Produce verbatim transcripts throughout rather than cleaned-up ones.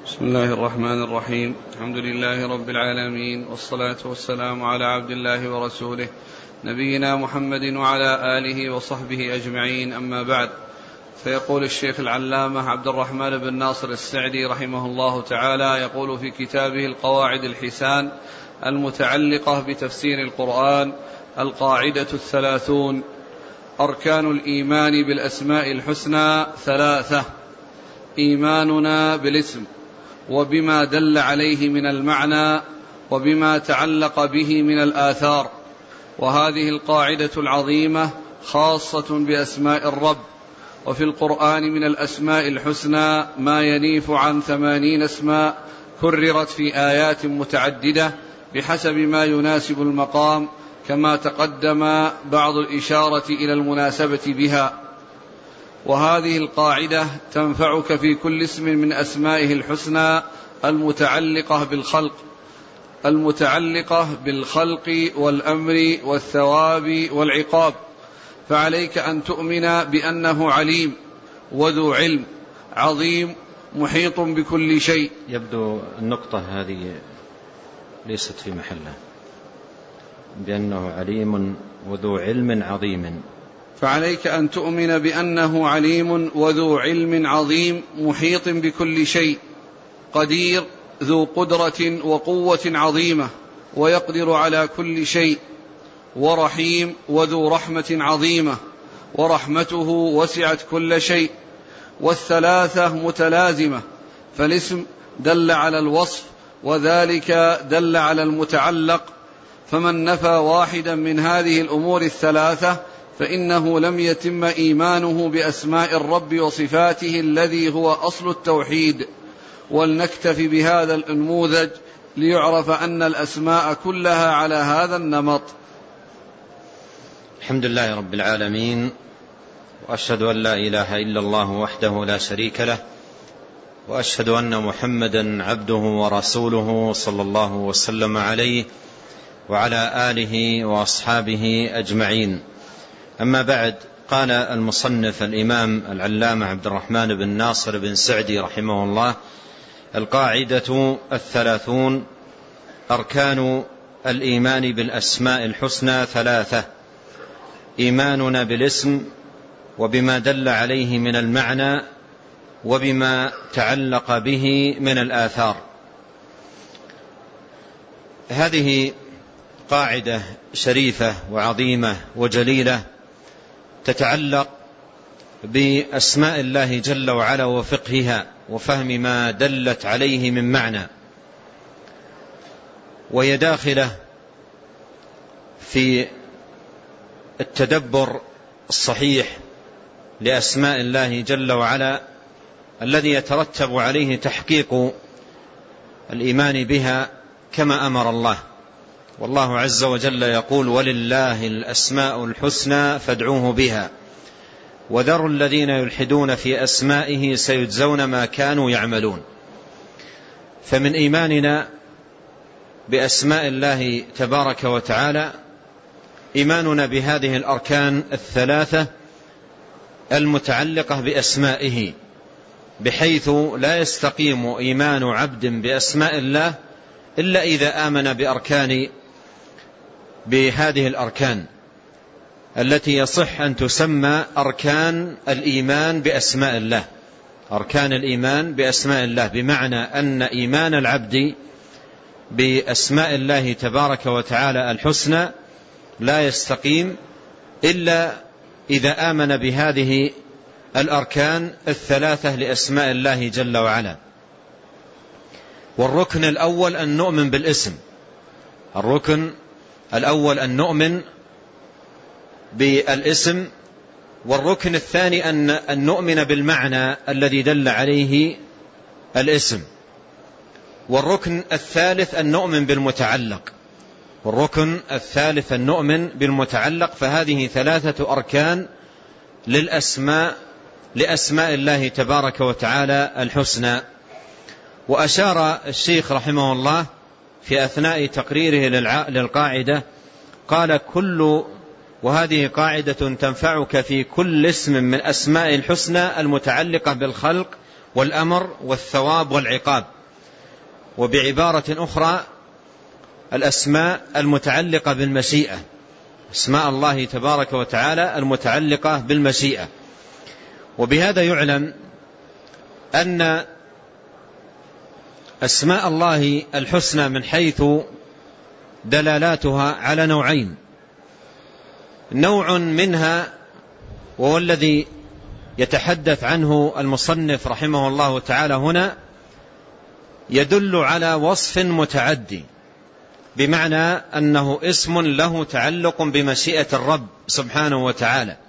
بسم الله الرحمن الرحيم. الحمد لله رب العالمين، والصلاة والسلام على عبد الله ورسوله نبينا محمد وعلى آله وصحبه أجمعين، أما بعد. فيقول الشيخ العلامة عبد الرحمن بن ناصر السعدي رحمه الله تعالى، يقول في كتابه القواعد الحسان المتعلقة بتفسير القرآن: القاعدة الثلاثون: أركان الإيمان بالأسماء الحسنى ثلاثة: إيماننا بالاسم وبما دل عليه من المعنى وبما تعلق به من الآثار. وهذه القاعدة العظيمة خاصة بأسماء الرب، وفي القرآن من الأسماء الحسنى ما ينيف عن ثمانين اسماء كررت في آيات متعددة بحسب ما يناسب المقام، كما تقدم بعض الإشارة إلى المناسبة بها. وهذه القاعدة تنفعك في كل اسم من أسمائه الحسنى المتعلقة بالخلق المتعلقة بالخلق والأمر والثواب والعقاب. فعليك أن تؤمن بأنه عليم وذو علم عظيم محيط بكل شيء. يبدو النقطة هذه ليست في محلها، بأنه عليم وذو علم عظيم. فعليك أن تؤمن بأنه عليم وذو علم عظيم محيط بكل شيء، قدير ذو قدرة وقوة عظيمة ويقدر على كل شيء، ورحيم وذو رحمة عظيمة ورحمته وسعت كل شيء. والثلاثة متلازمة، فالاسم دل على الوصف وذلك دل على المتعلق، فمن نفى واحدا من هذه الأمور الثلاثة فإنه لم يتم إيمانه بأسماء الرب وصفاته الذي هو أصل التوحيد. ولنكتفي بهذا النموذج ليعرف أن الأسماء كلها على هذا النمط. الحمد لله رب العالمين، وأشهد أن لا إله إلا الله وحده لا شريك له، وأشهد أن محمدا عبده ورسوله صلى الله وسلم عليه وعلى آله وأصحابه أجمعين. أما بعد، قال المصنف الإمام العلامة عبد الرحمن بن ناصر بن سعدي رحمه الله: القاعدة الثلاثون: أركان الإيمان بالأسماء الحسنى ثلاثة: إيماننا بالاسم وبما دل عليه من المعنى وبما تعلق به من الآثار. هذه قاعدة شريفة وعظيمة وجليلة تتعلق بأسماء الله جل وعلا وفقهها وفهم ما دلت عليه من معنى، وهي داخلة في التدبر الصحيح لأسماء الله جل وعلا الذي يترتب عليه تحقيق الإيمان بها كما أمر الله. والله عز وجل يقول: ولله الأسماء الحسنى فادعوه بها وذروا الذين يلحدون في أسمائه سيجزون ما كانوا يعملون. فمن إيماننا بأسماء الله تبارك وتعالى إيماننا بهذه الأركان الثلاثة المتعلقة بأسمائه، بحيث لا يستقيم إيمان عبد بأسماء الله إلا إذا آمن بأركان بهذه الأركان التي يصح أن تسمى أركان الإيمان بأسماء الله. أركان الإيمان بأسماء الله بمعنى أن إيمان العبد بأسماء الله تبارك وتعالى الحسنى لا يستقيم إلا إذا آمن بهذه الأركان الثلاثة لأسماء الله جل وعلا. والركن الأول أن نؤمن بالاسم، الركن الأول أن نؤمن بالاسم، والركن الثاني أن نؤمن بالمعنى الذي دل عليه الاسم، والركن الثالث أن نؤمن بالمتعلق، والركن الثالث أن نؤمن بالمتعلق. فهذه ثلاثة أركان للأسماء لأسماء الله تبارك وتعالى الحسنى. وأشار الشيخ رحمه الله في أثناء تقريره للقاعدة قال: كل وهذه قاعدة تنفعك في كل اسم من أسماء الحسنى المتعلقة بالخلق والأمر والثواب والعقاب. وبعبارة أخرى الأسماء المتعلقة بالمشيئة، أسماء الله تبارك وتعالى المتعلقة بالمشيئة. وبهذا يعلم أن أسماء الله الحسنى من حيث دلالاتها على نوعين. نوع منها وهو الذي يتحدث عنه المصنف رحمه الله تعالى هنا، يدل على وصف متعدي، بمعنى أنه اسم له تعلق بمشيئة الرب سبحانه وتعالى.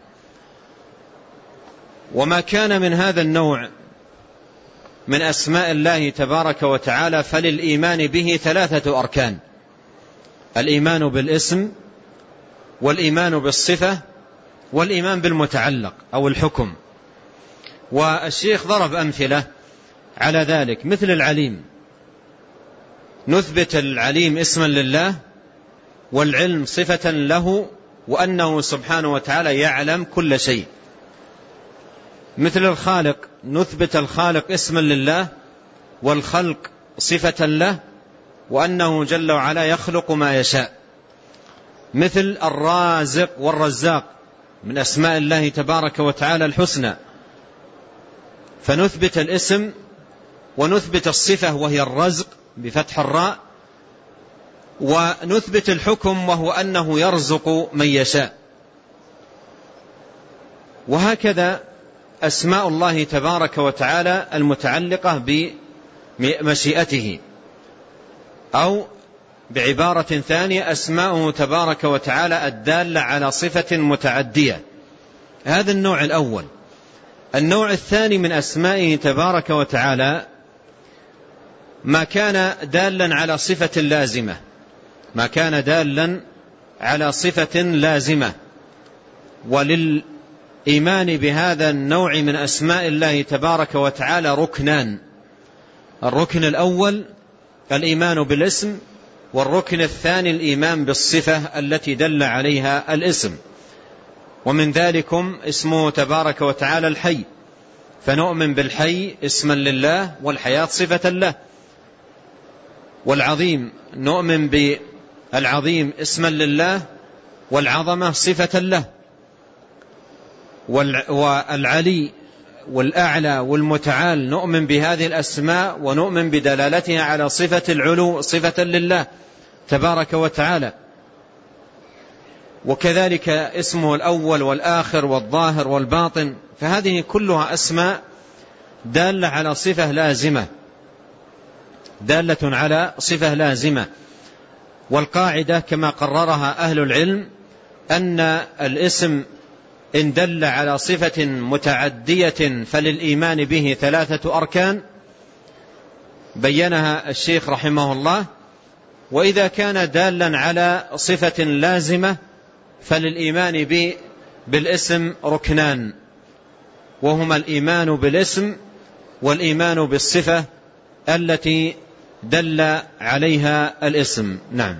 وما كان من هذا النوع من أسماء الله تبارك وتعالى فللإيمان به ثلاثة أركان: الإيمان بالاسم، والإيمان بالصفة، والإيمان بالمتعلق أو الحكم. والشيخ ضرب أمثلة على ذلك، مثل العليم، نثبت العليم اسما لله، والعلم صفة له، وأنه سبحانه وتعالى يعلم كل شيء. مثل الخالق، نثبت الخالق اسما لله، والخلق صفة له، وأنه جل وعلا يخلق ما يشاء. مثل الرازق والرزاق من أسماء الله تبارك وتعالى الحسنى، فنثبت الاسم ونثبت الصفة وهي الرزق بفتح الراء، ونثبت الحكم وهو أنه يرزق من يشاء. وهكذا أسماء الله تبارك وتعالى المتعلقة بمشيئته، أو بعبارة ثانية أسماؤه تبارك وتعالى الدالة على صفة متعدية. هذا النوع الأول. النوع الثاني من أسمائه تبارك وتعالى ما كان دالا على صفة لازمة، ما كان دالا على صفة لازمة. وللإيمان بهذا النوع من أسماء الله تبارك وتعالى ركنان: الركن الأول الإيمان بالاسم، والركن الثاني الإيمان بالصفة التي دل عليها الاسم. ومن ذلكم اسمه تبارك وتعالى الحي، فنؤمن بالحي اسما لله، والحياة صفة له. والعظيم، نؤمن بالعظيم اسما لله، والعظمة صفة له. والعلي والأعلى والمتعال نؤمن بهذه الأسماء ونؤمن بدلالتها على صفة العلو صفة لله تبارك وتعالى. وكذلك اسمه الأول والآخر والظاهر والباطن، فهذه كلها أسماء دالة على صفة لازمة، دالة على صفة لازمة. والقاعدة كما قررها أهل العلم أن الاسم إن دل على صفة متعدية فللإيمان به ثلاثة أركان بينها الشيخ رحمه الله. وإذا كان دالا على صفة لازمة فللإيمان به بالاسم ركنان، وهما الإيمان بالاسم والإيمان بالصفة التي دل عليها الاسم. نعم.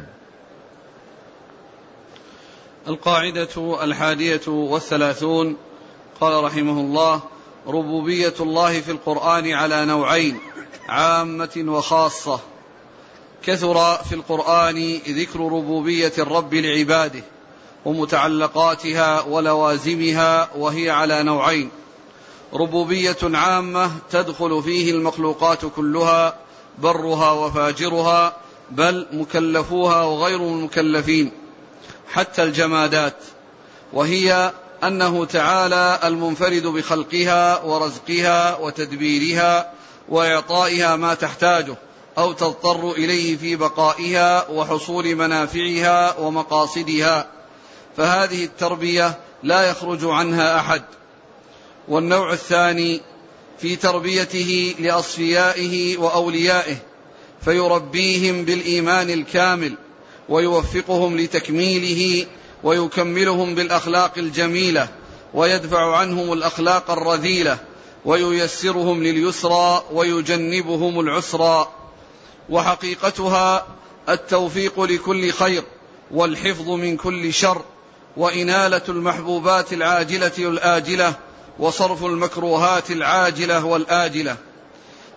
القاعدة الحادية والثلاثون، قال رحمه الله: ربوبية الله في القرآن على نوعين: عامة وخاصة. كثر في القرآن ذكر ربوبية الرب لعباده ومتعلقاتها ولوازمها، وهي على نوعين: ربوبية عامة تدخل فيه المخلوقات كلها، برها وفاجرها، بل مكلفوها وغير المكلفين حتى الجمادات، وهي أنه تعالى المنفرد بخلقها ورزقها وتدبيرها وإعطائها ما تحتاجه أو تضطر إليه في بقائها وحصول منافعها ومقاصدها، فهذه التربية لا يخرج عنها أحد. والنوع الثاني في تربيته لأصفيائه وأوليائه، فيربيهم بالإيمان الكامل ويوفقهم لتكميله ويكملهم بالأخلاق الجميلة ويدفع عنهم الأخلاق الرذيلة وييسرهم لليسرى ويجنبهم العسرى. وحقيقتها التوفيق لكل خير والحفظ من كل شر وإنالة المحبوبات العاجلة والآجلة وصرف المكروهات العاجلة والآجلة.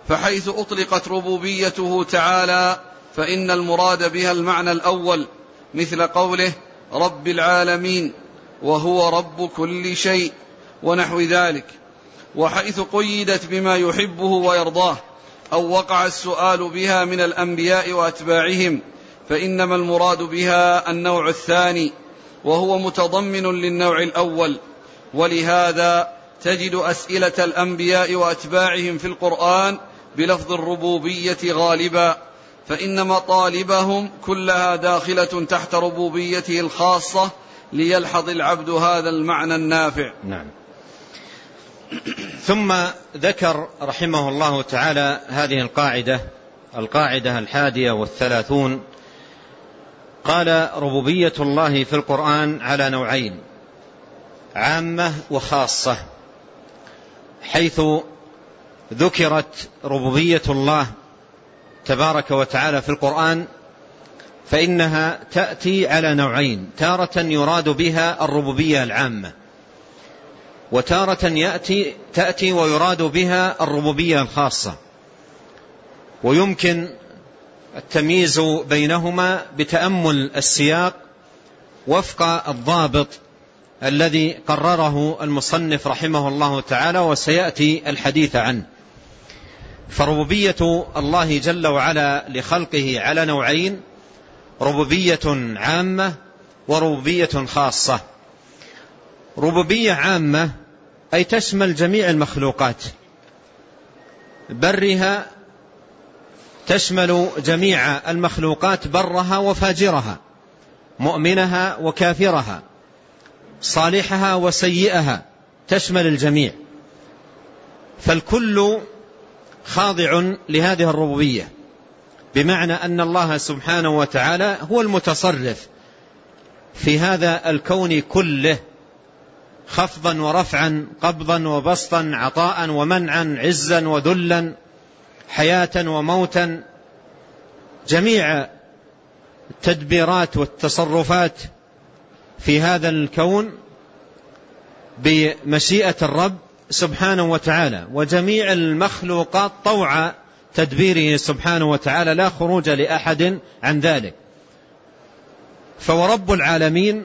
فحيث أطلقت ربوبيته تعالى فإن المراد بها المعنى الأول، مثل قوله رب العالمين وهو رب كل شيء ونحو ذلك. وحيث قيدت بما يحبه ويرضاه أو وقع السؤال بها من الأنبياء وأتباعهم فإنما المراد بها النوع الثاني وهو متضمن للنوع الأول. ولهذا تجد أسئلة الأنبياء وأتباعهم في القرآن بلفظ الربوبية غالبا، فإن مطالبهم كلها داخلة تحت ربوبيته الخاصة ليلحظ العبد هذا المعنى النافع. نعم. ثم ذكر رحمه الله تعالى هذه القاعدة القاعدة الحادية والثلاثون، قال ربوبية الله في القرآن على نوعين، عامة وخاصة. حيث ذكرت ربوبية الله تبارك وتعالى في القرآن فإنها تأتي على نوعين، تارة يراد بها الربوبية العامة، وتارة يأتي تأتي ويراد بها الربوبية الخاصة. ويمكن التمييز بينهما بتأمل السياق وفق الضابط الذي قرره المصنف رحمه الله تعالى وسيأتي الحديث عنه. فربوبية الله جل وعلا لخلقه على نوعين، ربوبية عامة وربوبية خاصة. ربوبية عامة أي تشمل جميع المخلوقات، برها تشمل جميع المخلوقات، برها وفاجرها، مؤمنها وكافرها، صالحها وسيئها، تشمل الجميع. فالكل خاضع لهذه الربوبية، بمعنى أن الله سبحانه وتعالى هو المتصرف في هذا الكون كله، خفضا ورفعا، قبضا وبسطا، عطاء ومنعا، عزا وذلا، حياة وموتا. جميع التدبيرات والتصرفات في هذا الكون بمشيئة الرب سبحانه وتعالى، وجميع المخلوقات طوع تدبيره سبحانه وتعالى، لا خروج لأحد عن ذلك. فورب العالمين،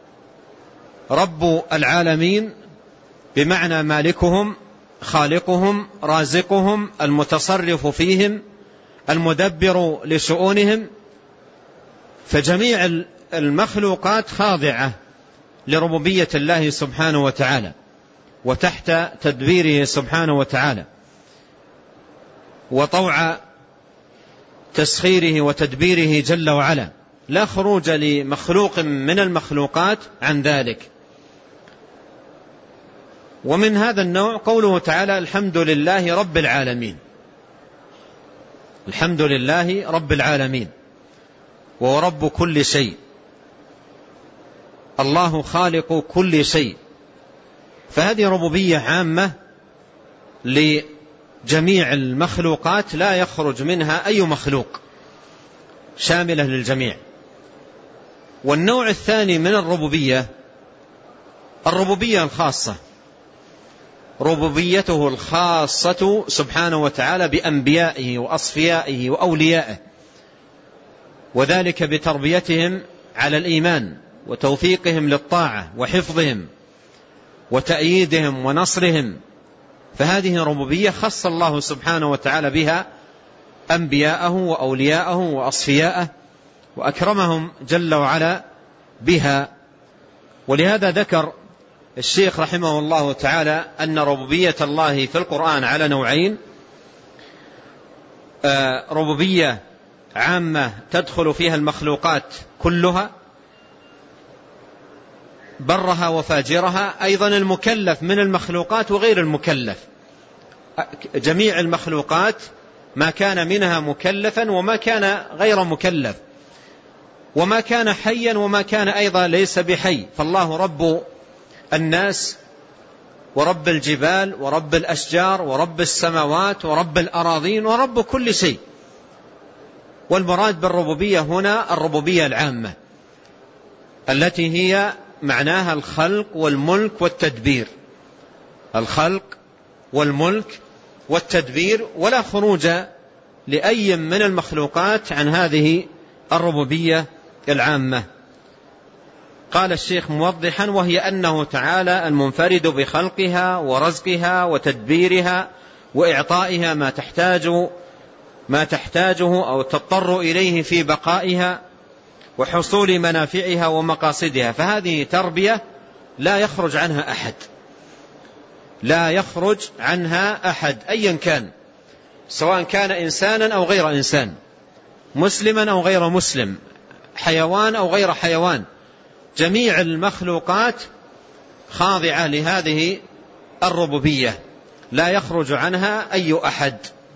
رب العالمين بمعنى مالكهم، خالقهم، رازقهم، المتصرف فيهم، المدبر لشؤونهم. فجميع المخلوقات خاضعة لربوبية الله سبحانه وتعالى وتحت تدبيره سبحانه وتعالى وطوع تسخيره وتدبيره جل وعلا، لا خروج لمخلوق من المخلوقات عن ذلك. ومن هذا النوع قوله تعالى الحمد لله رب العالمين، الحمد لله رب العالمين وهو رب كل شيء، الله خالق كل شيء. فهذه ربوبية عامة لجميع المخلوقات، لا يخرج منها أي مخلوق، شاملة للجميع. والنوع الثاني من الربوبية الربوبية الخاصة، ربوبيته الخاصة سبحانه وتعالى بأنبيائه وأصفيائه وأوليائه، وذلك بتربيتهم على الإيمان وتوفيقهم للطاعة وحفظهم وتأييدهم ونصرهم. فهذه ربوبية خص الله سبحانه وتعالى بها أنبياءه وأولياءه وأصفياءه وأكرمهم جل وعلا بها. ولهذا ذكر الشيخ رحمه الله تعالى أن ربوبية الله في القرآن على نوعين، ربوبية عامة تدخل فيها المخلوقات كلها، برها وفاجرها، أيضا المكلف من المخلوقات وغير المكلف، جميع المخلوقات ما كان منها مكلفا وما كان غير مكلف، وما كان حيا وما كان أيضا ليس بحي. فالله رب الناس ورب الجبال ورب الأشجار ورب السماوات ورب الأراضين ورب كل شيء. والمراد بالربوبية هنا الربوبية العامة التي هي معناها الخلق والملك والتدبير، الخلق والملك والتدبير، ولا خروج لأي من المخلوقات عن هذه الربوبية العامة. قال الشيخ موضحا: وهي أنه تعالى المنفرد بخلقها ورزقها وتدبيرها وإعطائها ما تحتاج ما تحتاجه أو تضطر إليه في بقائها وحصول منافعها ومقاصدها. فهذه تربية لا يخرج عنها أحد، لا يخرج عنها أحد أيا كان، سواء كان إنسانا أو غير إنسان، مسلما أو غير مسلم، حيوان أو غير حيوان، جميع المخلوقات خاضعة لهذه الربوبية، لا يخرج عنها أي أحد.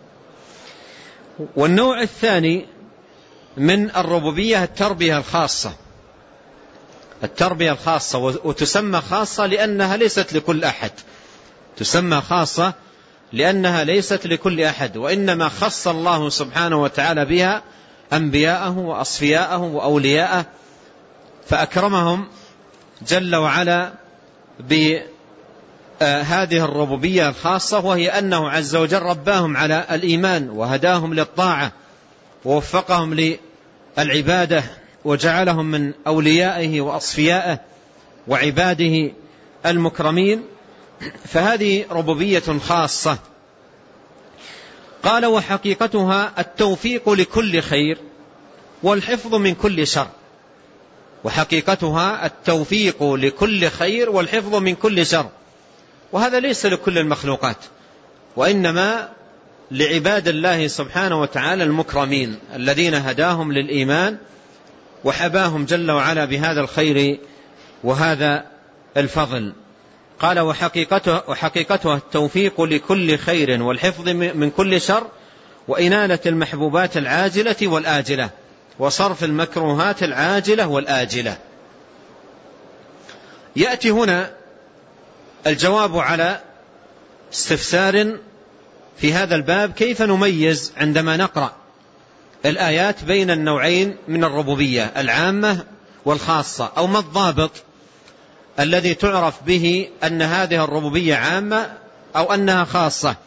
والنوع الثاني من الربوبية التربية الخاصة، التربية الخاصة، وتسمى خاصة لأنها ليست لكل أحد، تسمى خاصة لأنها ليست لكل أحد، وإنما خص الله سبحانه وتعالى بها أنبياءه وأصفياءه وأولياءه، فأكرمهم جل وعلا بهذه الربوبية الخاصة، وهي أنه عز وجل رباهم على الإيمان وهداهم للطاعة ووفقهم للعبادة وجعلهم من أوليائه وأصفيائه وعباده المكرمين، فهذه ربوبية خاصة. قال: وحقيقتها التوفيق لكل خير والحفظ من كل شر. وحقيقتها التوفيق لكل خير والحفظ من كل شر، وهذا ليس لكل المخلوقات، وإنما لعباد الله سبحانه وتعالى المكرمين الذين هداهم للإيمان وحباهم جل وعلا بهذا الخير وهذا الفضل. قال: وحقيقته, وحقيقتها التوفيق لكل خير والحفظ من كل شر وإنالة المحبوبات العاجلة والآجلة وصرف المكروهات العاجلة والآجلة. يأتي هنا الجواب على استفسار في هذا الباب: كيف نميز عندما نقرأ الآيات بين النوعين من الربوبية العامة والخاصة، أو ما الضابط الذي تعرف به أن هذه الربوبية عامة أو أنها خاصة؟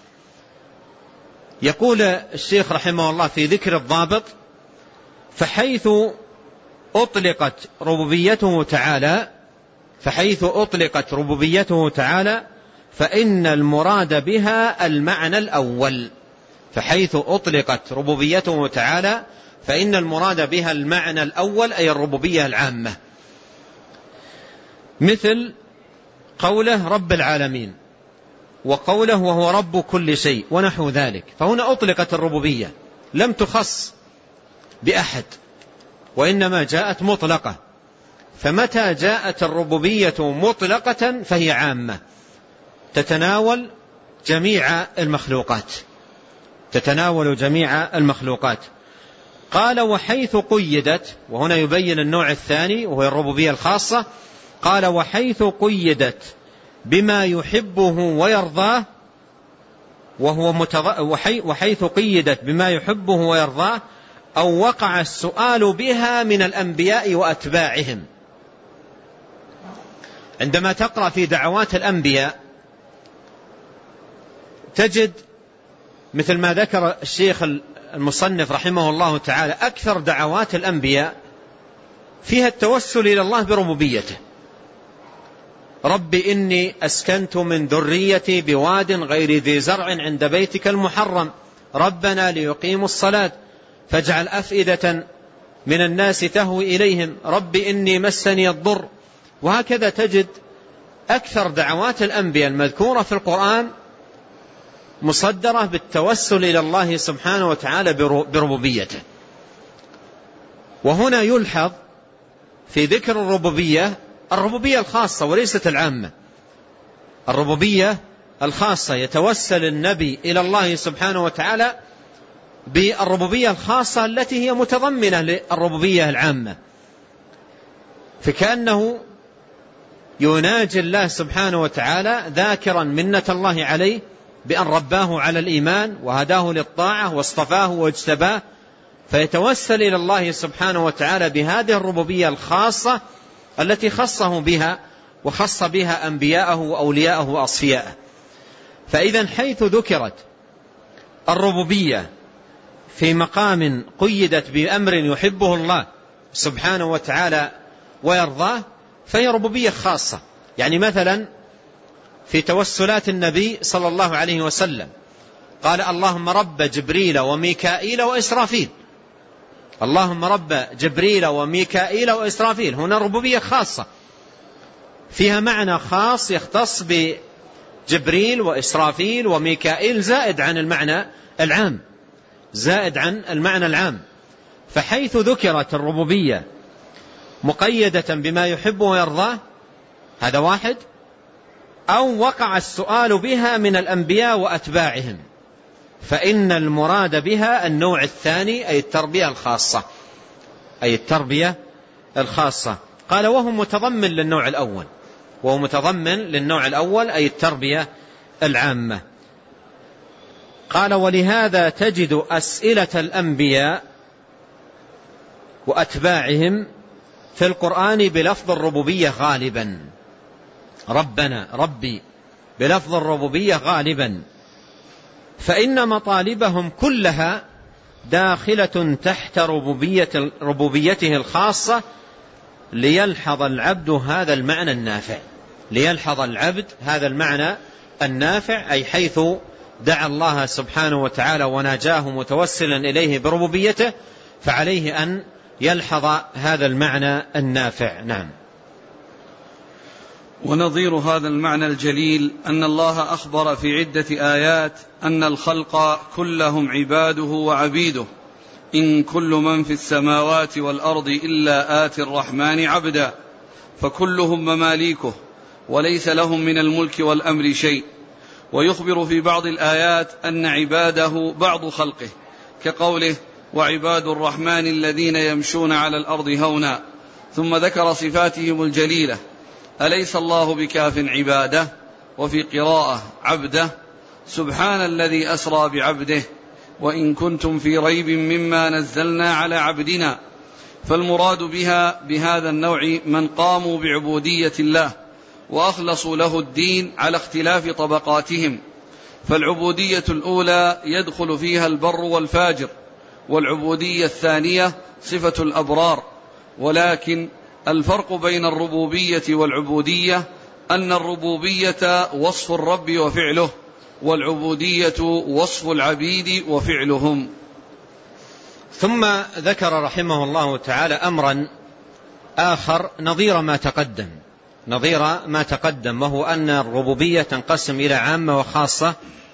يقول الشيخ رحمه الله في ذكر الضابط: فحيث أطلقت ربوبيته تعالى فحيث أطلقت ربوبيته تعالى فإن المراد بها المعنى الأول. فحيث أطلقت ربوبيته تعالى فإن المراد بها المعنى الأول، أي الربوبية العامة، مثل قوله رب العالمين وقوله وهو رب كل شيء ونحو ذلك. فهنا أطلقت الربوبية، لم تخص بأحد، وإنما جاءت مطلقة. فمتى جاءت الربوبية مطلقة فهي عامة، تتناول جميع المخلوقات، تتناول جميع المخلوقات. قال: وحيث قيدت، وهنا يبين النوع الثاني وهو الربوبية الخاصة. قال: وحيث قيدت بما يحبه ويرضاه وهو متض... وحي... وحيث قيدت بما يحبه ويرضاه أو وقع السؤال بها من الأنبياء وأتباعهم. عندما تقرأ في دعوات الأنبياء تجد مثل ما ذكر الشيخ المصنف رحمه الله تعالى أكثر دعوات الأنبياء فيها التوسل إلى الله بربوبيته. رب إني أسكنت من ذريتي بواد غير ذي زرع عند بيتك المحرم ربنا ليقيموا الصلاة فاجعل أفئدة من الناس تهوي إليهم رب إني مسني الضر. وهكذا تجد أكثر دعوات الأنبياء المذكورة في القرآن مصدرة بالتوسل إلى الله سبحانه وتعالى بربوبيته. وهنا يلحظ في ذكر الربوبية الربوبية الخاصة وليست العامة. الربوبية الخاصة يتوسل النبي إلى الله سبحانه وتعالى بالربوبية الخاصة التي هي متضمنة للربوبية العامة، فكأنه يناجي الله سبحانه وتعالى ذاكرا منة الله عليه بأن رباه على الإيمان وهداه للطاعة واصطفاه واجتباه، فيتوسل إلى الله سبحانه وتعالى بهذه الربوبية الخاصة التي خصه بها وخص بها أنبياءه وأولياءه وأصفياءه. فإذا حيث ذكرت الربوبية في مقام قيدت بأمر يحبه الله سبحانه وتعالى ويرضاه فهي ربوبية خاصة. يعني مثلا في توسلات النبي صلى الله عليه وسلم قال اللهم رب جبريل وميكائيل وإسرافيل، اللهم رب جبريل وميكائيل وإسرافيل، هنا ربوبية خاصة فيها معنى خاص يختص بجبريل وإسرافيل وميكائيل زائد عن المعنى العام، زائد عن المعنى العام. فحيث ذكرت الربوبية مقيدة بما يحب ويرضاه هذا واحد، أو وقع السؤال بها من الأنبياء وأتباعهم فإن المراد بها النوع الثاني أي التربية الخاصة، أي التربية الخاصة. قال وهو متضمن للنوع الأول، وهو متضمن للنوع الأول أي التربية العامة. قال ولهذا تجد أسئلة الأنبياء وأتباعهم في القرآن بلفظ الربوبية غالبا، ربنا ربي بلفظ الربوبية غالبا، فإن مطالبهم كلها داخلة تحت ربوبية ربوبيته الخاصة ليلحظ العبد هذا المعنى النافع، ليلحظ العبد هذا المعنى النافع، أي حيث دعا الله سبحانه وتعالى وناجاه متوسلا إليه بربوبيته فعليه أن يلحظ هذا المعنى النافع. نعم. ونظير هذا المعنى الجليل أن الله أخبر في عدة آيات أن الخلق كلهم عباده وعبيده، إن كل من في السماوات والأرض إلا آتي الرحمن عبدا، فكلهم مماليكه وليس لهم من الملك والأمر شيء. ويخبر في بعض الآيات أن عباده بعض خلقه كقوله وعباد الرحمن الذين يمشون على الأرض هونا، ثم ذكر صفاتهم الجليلة أليس الله بكاف عباده، وفي قراءة عبده، سبحان الذي أسرى بعبده وإن كنتم في ريب مما نزلنا على عبدنا. فالمراد بها بهذا النوع من قاموا بعبودية الله وأخلصوا له الدين على اختلاف طبقاتهم، فالعبودية الأولى يدخل فيها البر والفاجر، والعبودية الثانية صفة الأبرار. ولكن الفرق بين الربوبية والعبودية أن الربوبية وصف الرب وفعله، والعبودية وصف العبيد وفعلهم. ثم ذكر رحمه الله تعالى أمرا آخر نظير ما تقدم، نظير ما تقدم وهو أن الربوبية تنقسم إلى عامة وخاصة،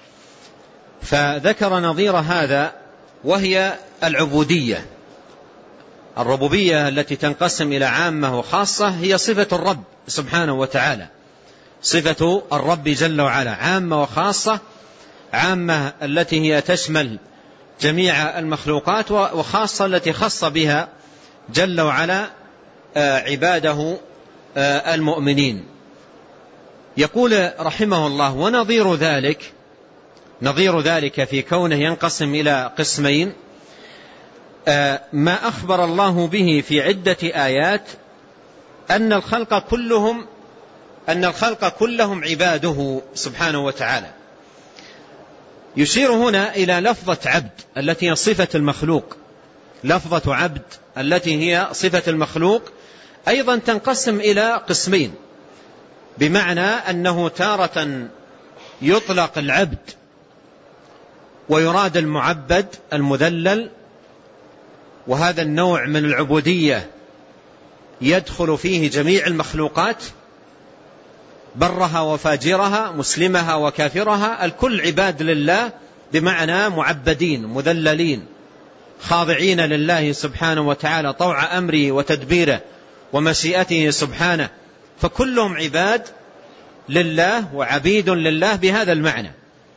فذكر نظير هذا وهي العبودية. الربوبية التي تنقسم إلى عامة وخاصة هي صفة الرب سبحانه وتعالى، صفة الرب جل وعلا عامة وخاصة. عامة التي هي تشمل جميع المخلوقات، وخاصة التي خص بها جل وعلا عباده المؤمنين. يقول رحمه الله ونظير ذلك، نظير ذلك في كونه ينقسم إلى قسمين ما أخبر الله به في عدة آيات أن الخلق كلهم أن الخلق كلهم عباده سبحانه وتعالى. يشير هنا إلى لفظة عبد التي هي صفة المخلوق، لفظة عبد التي هي صفة المخلوق أيضا تنقسم إلى قسمين، بمعنى أنه تارة يطلق العبد ويراد المعبد المذلل، وهذا النوع من العبودية يدخل فيه جميع المخلوقات برها وفاجرها مسلمها وكافرها، الكل عباد لله، بمعنى معبدين مذللين خاضعين لله سبحانه وتعالى طوع أمره وتدبيره ومشيئته سبحانه، فكلهم عباد لله وعبيد لله بهذا المعنى.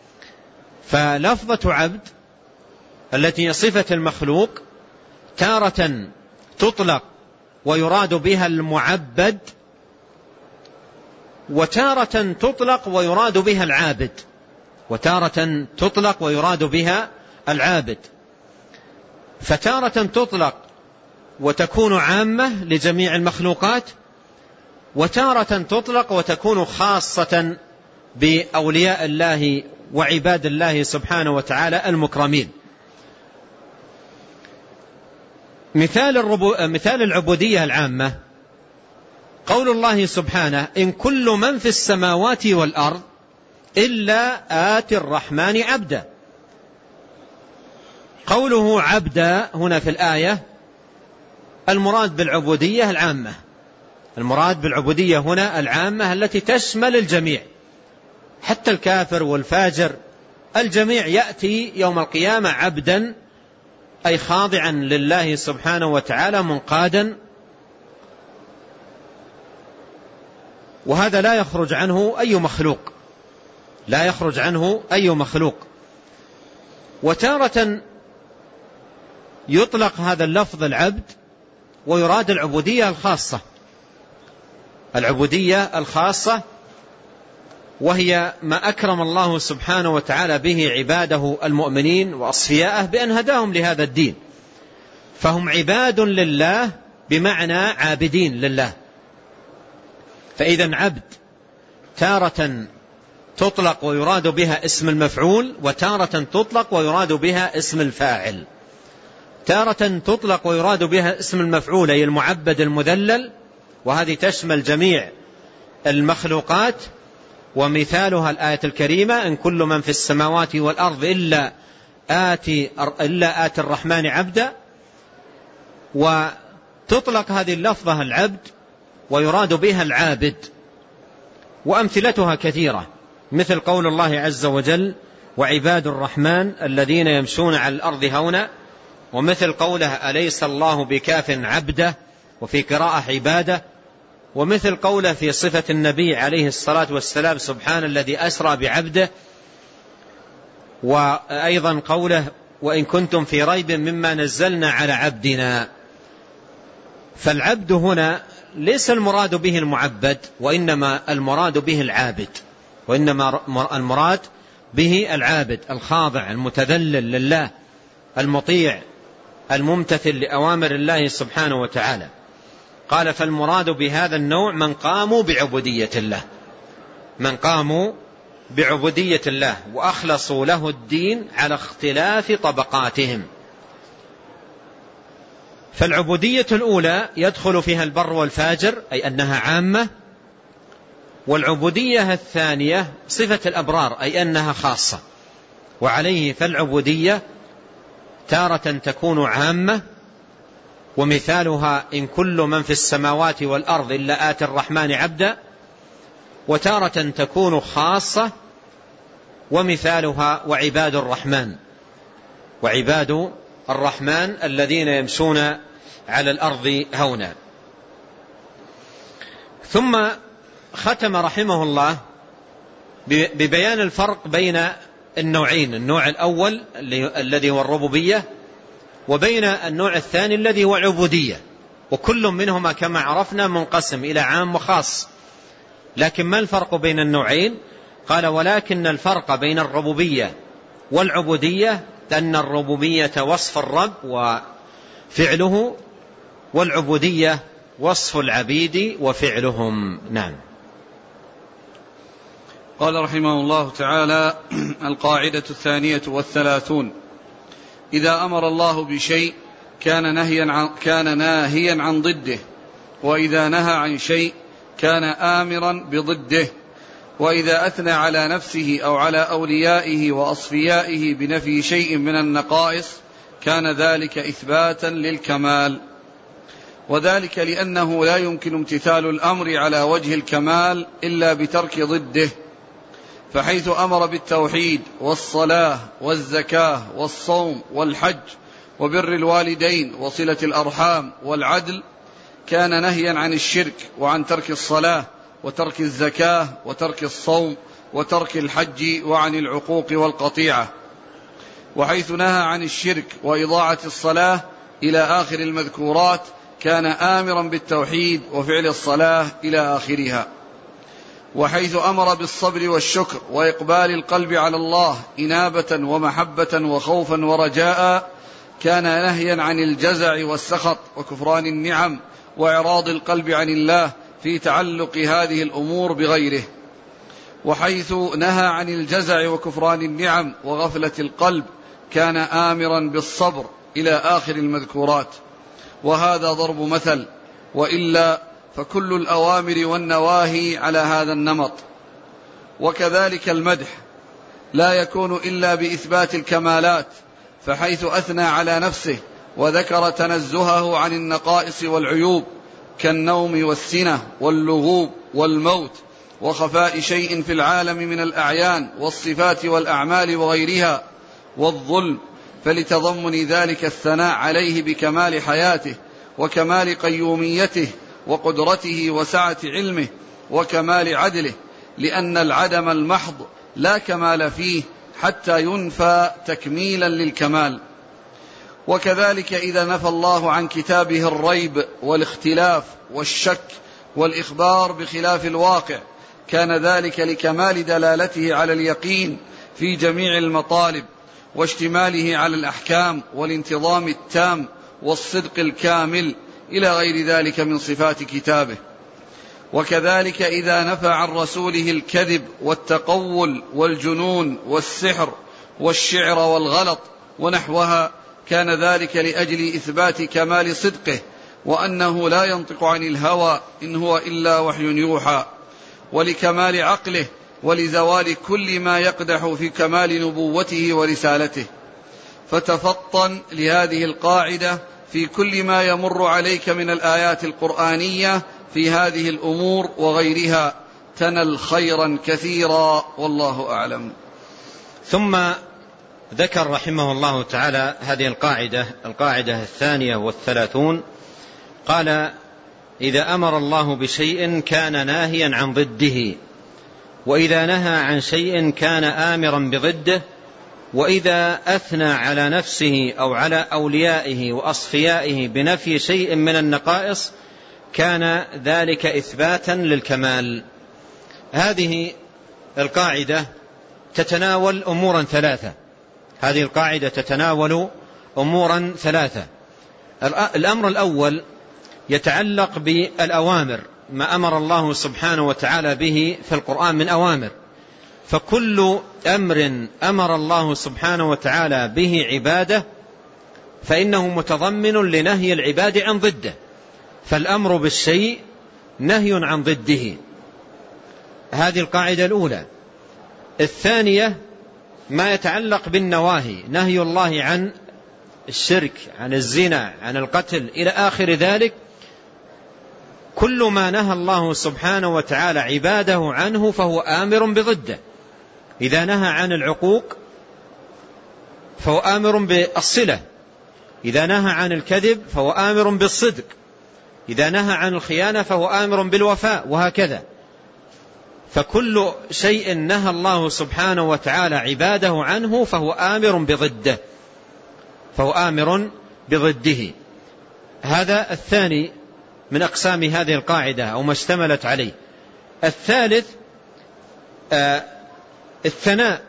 فلفظة عبد التي هي صفة المخلوق تارة تطلق ويراد بها المعبد، وتارة تطلق ويراد بها العابد، وتارة تطلق ويراد بها العابد. فتارة تطلق وتكون عامة لجميع المخلوقات، وتارة تطلق وتكون خاصة بأولياء الله وعباد الله سبحانه وتعالى المكرمين. مثال, الربو... مثال العبودية العامة قول الله سبحانه إن كل من في السماوات والأرض إلا آتي الرحمن عبدا. قوله عبدا هنا في الآية المراد بالعبودية العامة، المراد بالعبودية هنا العامة التي تشمل الجميع حتى الكافر والفاجر، الجميع يأتي يوم القيامة عبدا أي خاضعا لله سبحانه وتعالى منقادا، وهذا لا يخرج عنه أي مخلوق، لا يخرج عنه أي مخلوق. وتارة يطلق هذا اللفظ العبد ويراد العبودية الخاصة، العبودية الخاصة وهي ما أكرم الله سبحانه وتعالى به عباده المؤمنين وأصفياءه بأن هداهم لهذا الدين، فهم عباد لله بمعنى عابدين لله. فإذا عبد تارة تطلق ويراد بها اسم المفعول، وتارة تطلق ويراد بها اسم الفاعل. تارة تطلق ويراد بها اسم المفعول أي المعبد المذلل، وهذه تشمل جميع المخلوقات، ومثالها الآية الكريمة إن كل من في السماوات والأرض إلا آتي, إلا آتي الرحمن عبدا. وتطلق هذه اللفظة العبد ويراد بها العابد، وأمثلتها كثيرة، مثل قول الله عز وجل وعباد الرحمن الذين يمشون على الأرض هونا، ومثل قوله أليس الله بكاف عبده، وفي قراءة عباده، ومثل قوله في صفة النبي عليه الصلاة والسلام سبحان الذي أسرى بعبده، وأيضا قوله وإن كنتم في ريب مما نزلنا على عبدنا. فالعبد هنا ليس المراد به المعبد، وإنما المراد به العابد، وإنما المراد به العابد الخاضع المتذلل لله المطيع الممتثل لأوامر الله سبحانه وتعالى. قال فالمراد بهذا النوع من قاموا بعبودية الله، من قاموا بعبودية الله وأخلصوا له الدين على اختلاف طبقاتهم. فالعبودية الأولى يدخل فيها البر والفاجر أي أنها عامة، والعبودية الثانية صفة الأبرار أي أنها خاصة. وعليه فالعبودية تارة تكون عامة، ومثالها إن كل من في السماوات والأرض إلا آتي الرحمن عبدا، وتارة تكون خاصة، ومثالها وعباد الرحمن، وعباد الرحمن الذين يمشون على الأرض هونا. ثم ختم رحمه الله ببيان الفرق بين النوعين، النوع الأول الذي هو الربوبية، وبين النوع الثاني الذي هو العبودية، وكل منهما كما عرفنا منقسم إلى عام وخاص. لكن ما الفرق بين النوعين؟ قال ولكن الفرق بين الربوبية والعبودية أن الربوبية وصف الرب وفعله، والعبودية وصف العبيد وفعلهم. نعم. قال رحمه الله تعالى القاعدة الثانية والثلاثون: إذا أمر الله بشيء كان نهيا عن, كان ناهيا عن ضده، وإذا نهى عن شيء كان آمرا بضده، وإذا أثنى على نفسه أو على أوليائه وأصفيائه بنفي شيء من النقائص كان ذلك إثباتا للكمال، وذلك لأنه لا يمكن امتثال الأمر على وجه الكمال إلا بترك ضده. فحيث أمر بالتوحيد والصلاة والزكاة والصوم والحج وبر الوالدين وصلة الأرحام والعدل كان نهيا عن الشرك وعن ترك الصلاة وترك الزكاة وترك الصوم وترك الحج وعن العقوق والقطيعة. وحيث نهى عن الشرك وإضاعة الصلاة إلى آخر المذكورات كان آمرا بالتوحيد وفعل الصلاة إلى آخرها. وحيث أمر بالصبر والشكر وإقبال القلب على الله إنابة ومحبة وخوفا ورجاء كان نهيا عن الجزع والسخط وكفران النعم وإعراض القلب عن الله في تعلق هذه الأمور بغيره. وحيث نهى عن الجزع وكفران النعم وغفلة القلب كان آمرا بالصبر إلى آخر المذكورات، وهذا ضرب مثل، وإلا فكل الأوامر والنواهي على هذا النمط. وكذلك المدح لا يكون إلا بإثبات الكمالات، فحيث أثنى على نفسه وذكر تنزهه عن النقائص والعيوب كالنوم والسنة واللغوب والموت وخفاء شيء في العالم من الأعيان والصفات والأعمال وغيرها والظلم، فلتضمن ذلك الثناء عليه بكمال حياته وكمال قيوميته وقدرته وسعة علمه وكمال عدله، لأن العدم المحض لا كمال فيه حتى ينفى تكميلا للكمال. وكذلك إذا نفى الله عن كتابه الريب والاختلاف والشك والإخبار بخلاف الواقع كان ذلك لكمال دلالته على اليقين في جميع المطالب واشتماله على الأحكام والانتظام التام والصدق الكامل إلى غير ذلك من صفات كتابه. وكذلك إذا نفى عن رسوله الكذب والتقول والجنون والسحر والشعر والغلط ونحوها كان ذلك لأجل إثبات كمال صدقه وأنه لا ينطق عن الهوى إن هو إلا وحي يوحى، ولكمال عقله ولزوال كل ما يقدح في كمال نبوته ورسالته. فتفطن لهذه القاعدة في كل ما يمر عليك من الآيات القرآنية في هذه الأمور وغيرها تنل خيرا كثيرا، والله أعلم. ثم ذكر رحمه الله تعالى هذه القاعدة القاعدة الثانية والثلاثون، قال: إذا أمر الله بشيء كان ناهيا عن ضده، وإذا نهى عن شيء كان آمرا بضده، وإذا أثنى على نفسه أو على أوليائه وأصفيائه بنفي شيء من النقائص كان ذلك إثباتا للكمال. هذه القاعدة تتناول أمورا ثلاثة هذه القاعدة تتناول أمورا ثلاثة الأمر الأول يتعلق بالأوامر، ما أمر الله سبحانه وتعالى به في القرآن من أوامر، فكل أمر أمر الله سبحانه وتعالى به عباده فإنه متضمن لنهي العباد عن ضده، فالأمر بالشيء نهي عن ضده. هذه القاعدة الأولى. الثانية ما يتعلق بالنواهي، نهي الله عن الشرك، عن الزنا، عن القتل إلى آخر ذلك، كل ما نهى الله سبحانه وتعالى عباده عنه فهو آمر بضده. إذا نهى عن العقوق فهو آمر بالصلة، إذا نهى عن الكذب فهو آمر بالصدق، إذا نهى عن الخيانة فهو آمر بالوفاء، وهكذا. فكل شيء نهى الله سبحانه وتعالى عباده عنه فهو آمر بضده فهو آمر بضده. هذا الثاني من أقسام هذه القاعدة أو ما اشتملت عليه. الثالث آه الثناء،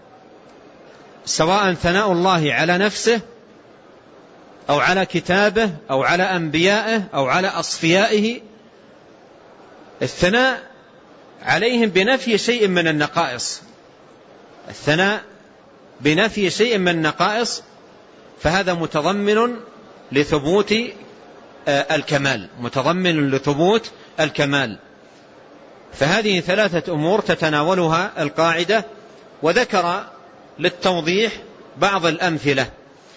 سواء ثناء الله على نفسه أو على كتابه أو على أنبيائه أو على أصفيائه، الثناء عليهم بنفي شيء من النقائص، الثناء بنفي شيء من النقائص، فهذا متضمن لثبوت الكمال متضمن لثبوت الكمال. فهذه ثلاثة أمور تتناولها القاعدة، وذكر للتوضيح بعض الأمثلة.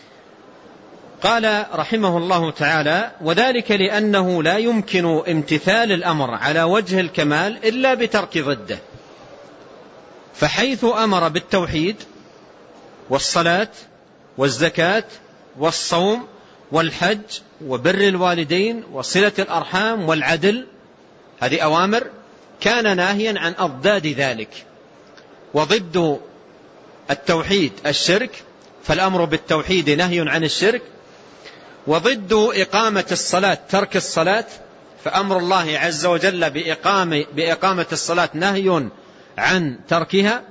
قال رحمه الله تعالى: وذلك لأنه لا يمكن امتثال الأمر على وجه الكمال إلا بترك ضده، فحيث أمر بالتوحيد والصلاة والزكاة والصوم والحج وبر الوالدين وصلة الأرحام والعدل، هذه أوامر، كان ناهيا عن أضداد ذلك. وضد التوحيد الشرك، فالأمر بالتوحيد نهي عن الشرك. وضد إقامة الصلاة ترك الصلاة، فأمر الله عز وجل بإقامة, بإقامة الصلاة نهي عن تركها.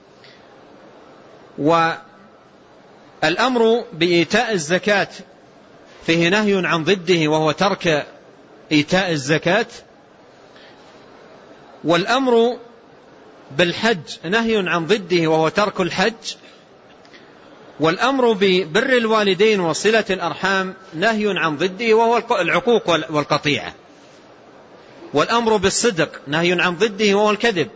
والأمر بإيتاء الزكاة فيه نهي عن ضده وهو ترك إيتاء الزكاة. والأمر بالحج نهي عن ضده وهو ترك الحج، والأمر ببر الوالدين وصلة الأرحام نهي عن ضده وهو العقوق والقطيعة، والأمر بالصدق نهي عن ضده وهو الكذب،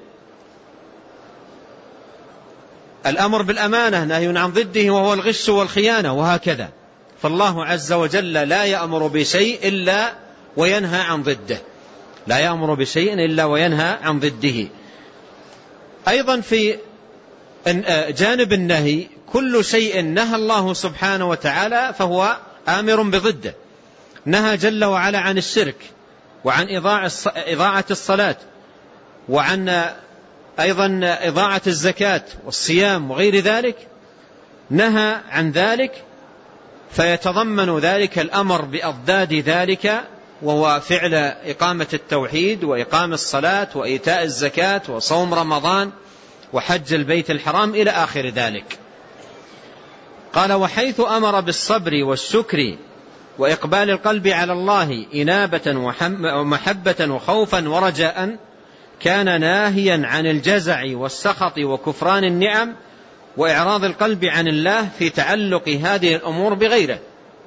الأمر بالأمانة نهي عن ضده وهو الغش والخيانة، وهكذا. فالله عز وجل لا يأمر بشيء إلا وينهى عن ضده، لا يأمر بشيء إلا وينهى عن ضده. أيضا في جانب النهي كل شيء نهى الله سبحانه وتعالى فهو آمر بضده. نهى جل وعلا عن الشرك وعن إضاعة الصلاة، وعن أيضا إضاعة الزكاة والصيام وغير ذلك، نهى عن ذلك، فيتضمن ذلك الأمر بأضداد ذلك، وهو فعل إقامة التوحيد وإقام الصلاة وإيتاء الزكاة وصوم رمضان وحج البيت الحرام إلى آخر ذلك. قال: وحيث أمر بالصبر والشكر وإقبال القلب على الله إنابة ومحبة وخوفا ورجاء، كان ناهيا عن الجزع والسخط وكفران النعم وإعراض القلب عن الله في تعلق هذه الأمور بغيره.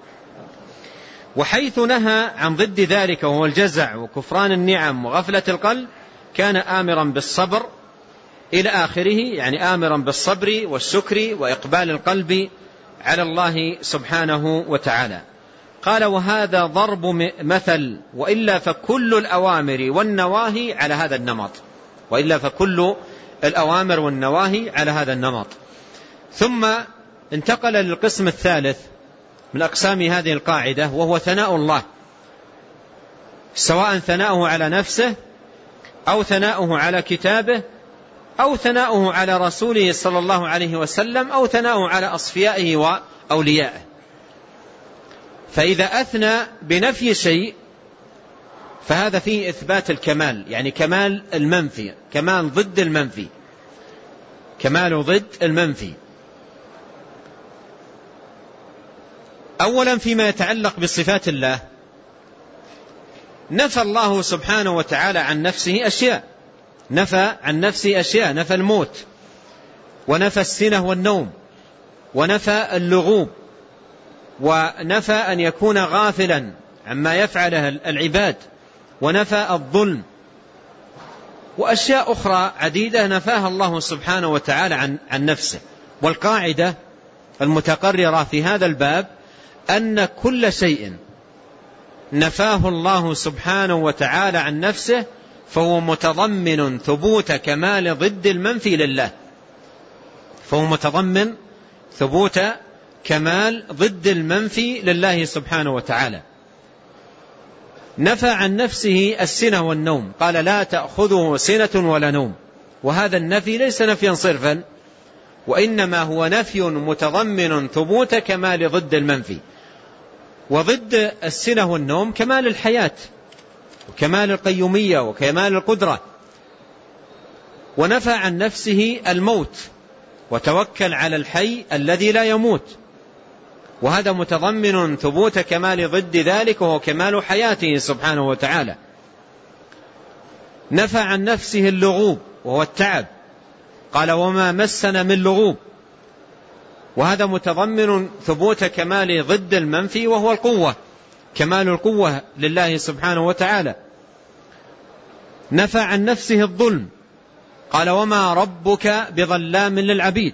وحيث نهى عن ضد ذلك وهو الجزع وكفران النعم وغفلة القلب، كان آمرا بالصبر إلى آخره، يعني آمرا بالصبر والشكر وإقبال القلب على الله سبحانه وتعالى. قال: وهذا ضرب مثل، وإلا فكل الأوامر والنواهي على هذا النمط، وإلا فكل الأوامر والنواهي على هذا النمط. ثم انتقل للقسم الثالث من أقسام هذه القاعدة، وهو ثناء الله، سواء ثناؤه على نفسه أو ثناؤه على كتابه أو ثناؤه على رسوله صلى الله عليه وسلم أو ثناؤه على أصفيائه وأوليائه. فإذا أثنى بنفي شيء فهذا فيه إثبات الكمال، يعني كمال المنفي، كمال ضد المنفي، كمال ضد المنفي. أولا فيما يتعلق بصفات الله، نفى الله سبحانه وتعالى عن نفسه أشياء، نفى عن نفسه أشياء، نفى الموت، ونفى السنة والنوم، ونفى اللغوب، ونفى أن يكون غافلا عما يفعله العباد، ونفى الظلم، وأشياء أخرى عديدة نفاها الله سبحانه وتعالى عن, عن نفسه. والقاعدة المتقررة في هذا الباب أن كل شيء نفاه الله سبحانه وتعالى عن نفسه فهو متضمن ثبوت كمال ضد المنفي لله، فهو متضمن ثبوت كمال ضد المنفي لله سبحانه وتعالى. نفى عن نفسه السنة والنوم، قال: لا تأخذه سنة ولا نوم، وهذا النفي ليس نفيا صرفا، وإنما هو نفي متضمن ثبوت كمال ضد المنفي. وضد السنة والنوم كمال الحياة وكمال القيومية وكمال القدرة. ونفى عن نفسه الموت، وتوكل على الحي الذي لا يموت، وهذا متضمن ثبوت كمال ضد ذلك وهو كمال حياته سبحانه وتعالى. نفى عن نفسه اللغوب وهو التعب، قال: وما مسنا من لغوب، وهذا متضمن ثبوت كمال ضد المنفي وهو القوة، كمال القوة لله سبحانه وتعالى. نفى عن نفسه الظلم، قال: وما ربك بظلام للعبيد،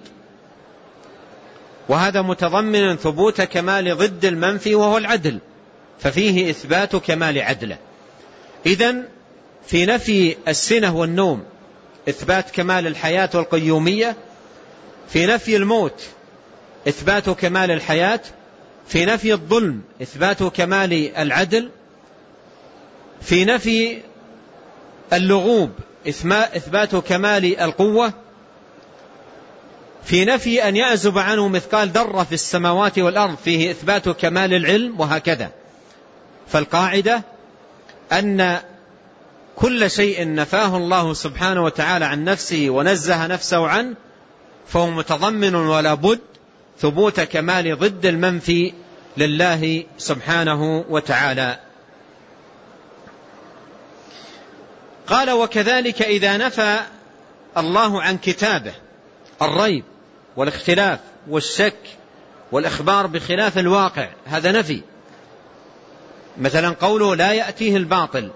وهذا متضمن ثبوت كمال ضد المنفي وهو العدل، ففيه إثبات كمال عدله. إذن في نفي السنة والنوم إثبات كمال الحياة والقيومية، في نفي الموت إثبات كمال الحياة، في نفي الظلم إثبات كمال العدل، في نفي اللغوب إثبات كمال القوة، في نفي أن يعزب عنه مثقال ذرة في السماوات والأرض فيه إثبات كمال العلم، وهكذا. فالقاعدة أن كل شيء نفاه الله سبحانه وتعالى عن نفسه ونزه نفسه عنه فهو متضمن ولا بد ثبوت كمال ضد المنفي لله سبحانه وتعالى. قال: وكذلك إذا نفى الله عن كتابه الريب والاختلاف والشك والإخبار بخلاف الواقع، هذا نفي. مثلا قوله لا يأتيه الباطل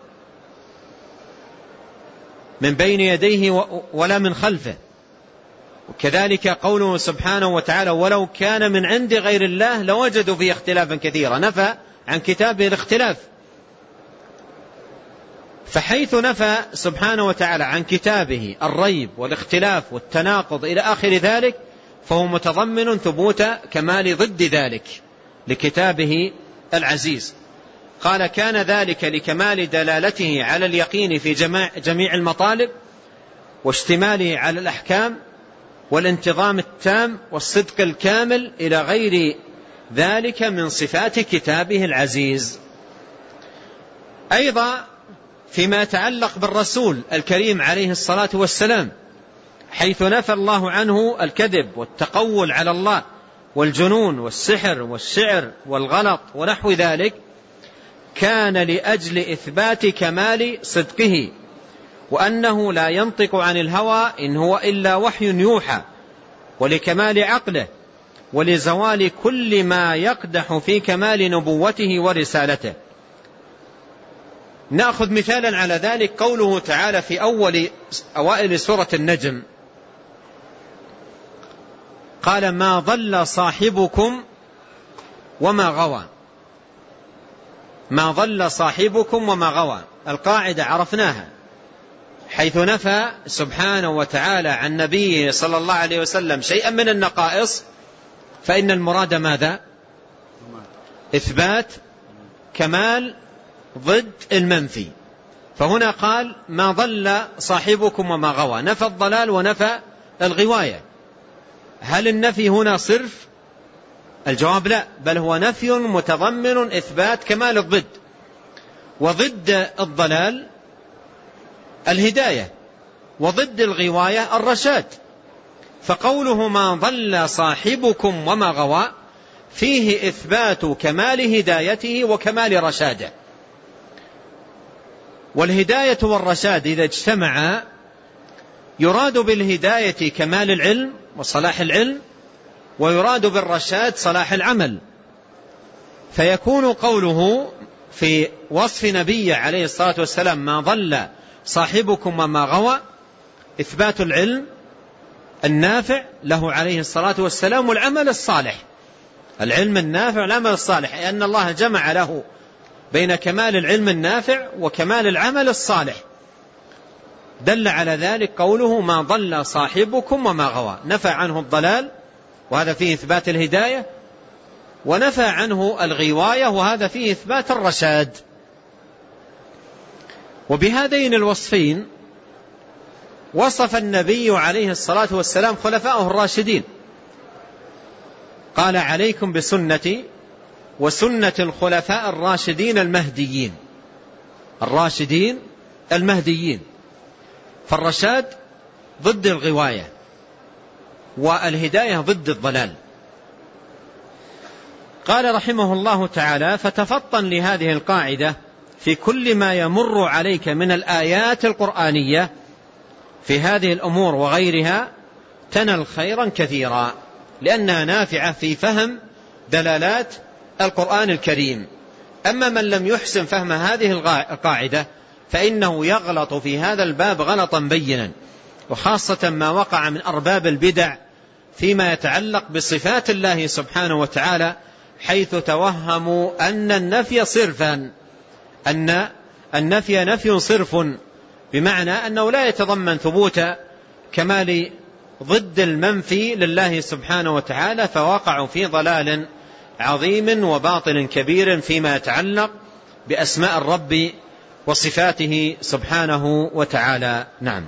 من بين يديه ولا من خلفه، وكذلك قوله سبحانه وتعالى ولو كان من عند غير الله لوجدوا فيه اختلافا كثيرا، نفى عن كتابه الاختلاف. فحيث نفى سبحانه وتعالى عن كتابه الريب والاختلاف والتناقض إلى آخر ذلك، فهو متضمن ثبوت كمال ضد ذلك لكتابه العزيز. قال كان ذلك لكمال دلالته على اليقين في جميع المطالب واشتماله على الأحكام والانتظام التام والصدق الكامل إلى غير ذلك من صفات كتابه العزيز. أيضا فيما يتعلق بالرسول الكريم عليه الصلاة والسلام، حيث نفى الله عنه الكذب والتقول على الله والجنون والسحر والشعر والغلط ونحو ذلك، كان لأجل إثبات كمال صدقه وأنه لا ينطق عن الهوى إن هو إلا وحي يوحى، ولكمال عقله ولزوال كل ما يقدح في كمال نبوته ورسالته. نأخذ مثالا على ذلك قوله تعالى في أول أوائل سورة النجم، قال ما ضل صاحبكم وما غوى. ما ضل صاحبكم وما غوى، القاعدة عرفناها، حيث نفى سبحانه وتعالى عن نبيه صلى الله عليه وسلم شيئا من النقائص، فإن المراد ماذا؟ إثبات كمال ضد المنفي. فهنا قال ما ضل صاحبكم وما غوى، نفى الضلال ونفى الغواية. هل النفي هنا صرف؟ الجواب لا، بل هو نفي متضمن إثبات كمال الضد، وضد الضلال الهداية، وضد الغواية الرشاد. فقوله ما ضل صاحبكم وما غوى فيه إثبات كمال هدايته وكمال رشاده. والهداية والرشاد إذا اجتمعا يراد بالهداية كمال العلم وصلاح العلم، ويراد بالرشاد صلاح العمل. فيكون قوله في وصف نبي عليه الصلاة والسلام ما ضل صاحبكم وما غوى إثبات العلم النافع له عليه الصلاة والسلام والعمل الصالح، العلم النافع والعمل الصالح، لأن الله جمع له بين كمال العلم النافع وكمال العمل الصالح. دل على ذلك قوله ما ضل صاحبكم وما غوى، نفى عنه الضلال وهذا فيه إثبات الهداية، ونفى عنه الغواية وهذا فيه إثبات الرشاد. وبهذين الوصفين وصف النبي عليه الصلاة والسلام خلفاءه الراشدين، قال عليكم بسنتي وسنة الخلفاء الراشدين المهديين. الراشدين المهديين، فالرشاد ضد الغواية والهداية ضد الضلال. قال رحمه الله تعالى فتفطن لهذه القاعدة في كل ما يمر عليك من الآيات القرآنية في هذه الأمور وغيرها تنل خيرا كثيرا، لأنها نافعة في فهم دلالات القرآن الكريم. أما من لم يحسن فهم هذه القاعدة فإنه يغلط في هذا الباب غلطا بينا، وخاصة ما وقع من أرباب البدع فيما يتعلق بصفات الله سبحانه وتعالى، حيث توهموا أن النفي صرفا، أن النفي نفي صرف، بمعنى أنه لا يتضمن ثبوت كمال ضد المنفي لله سبحانه وتعالى، فوقعوا في ضلال عظيم وباطل كبير فيما يتعلق بأسماء الرب وصفاته سبحانه وتعالى. نعم.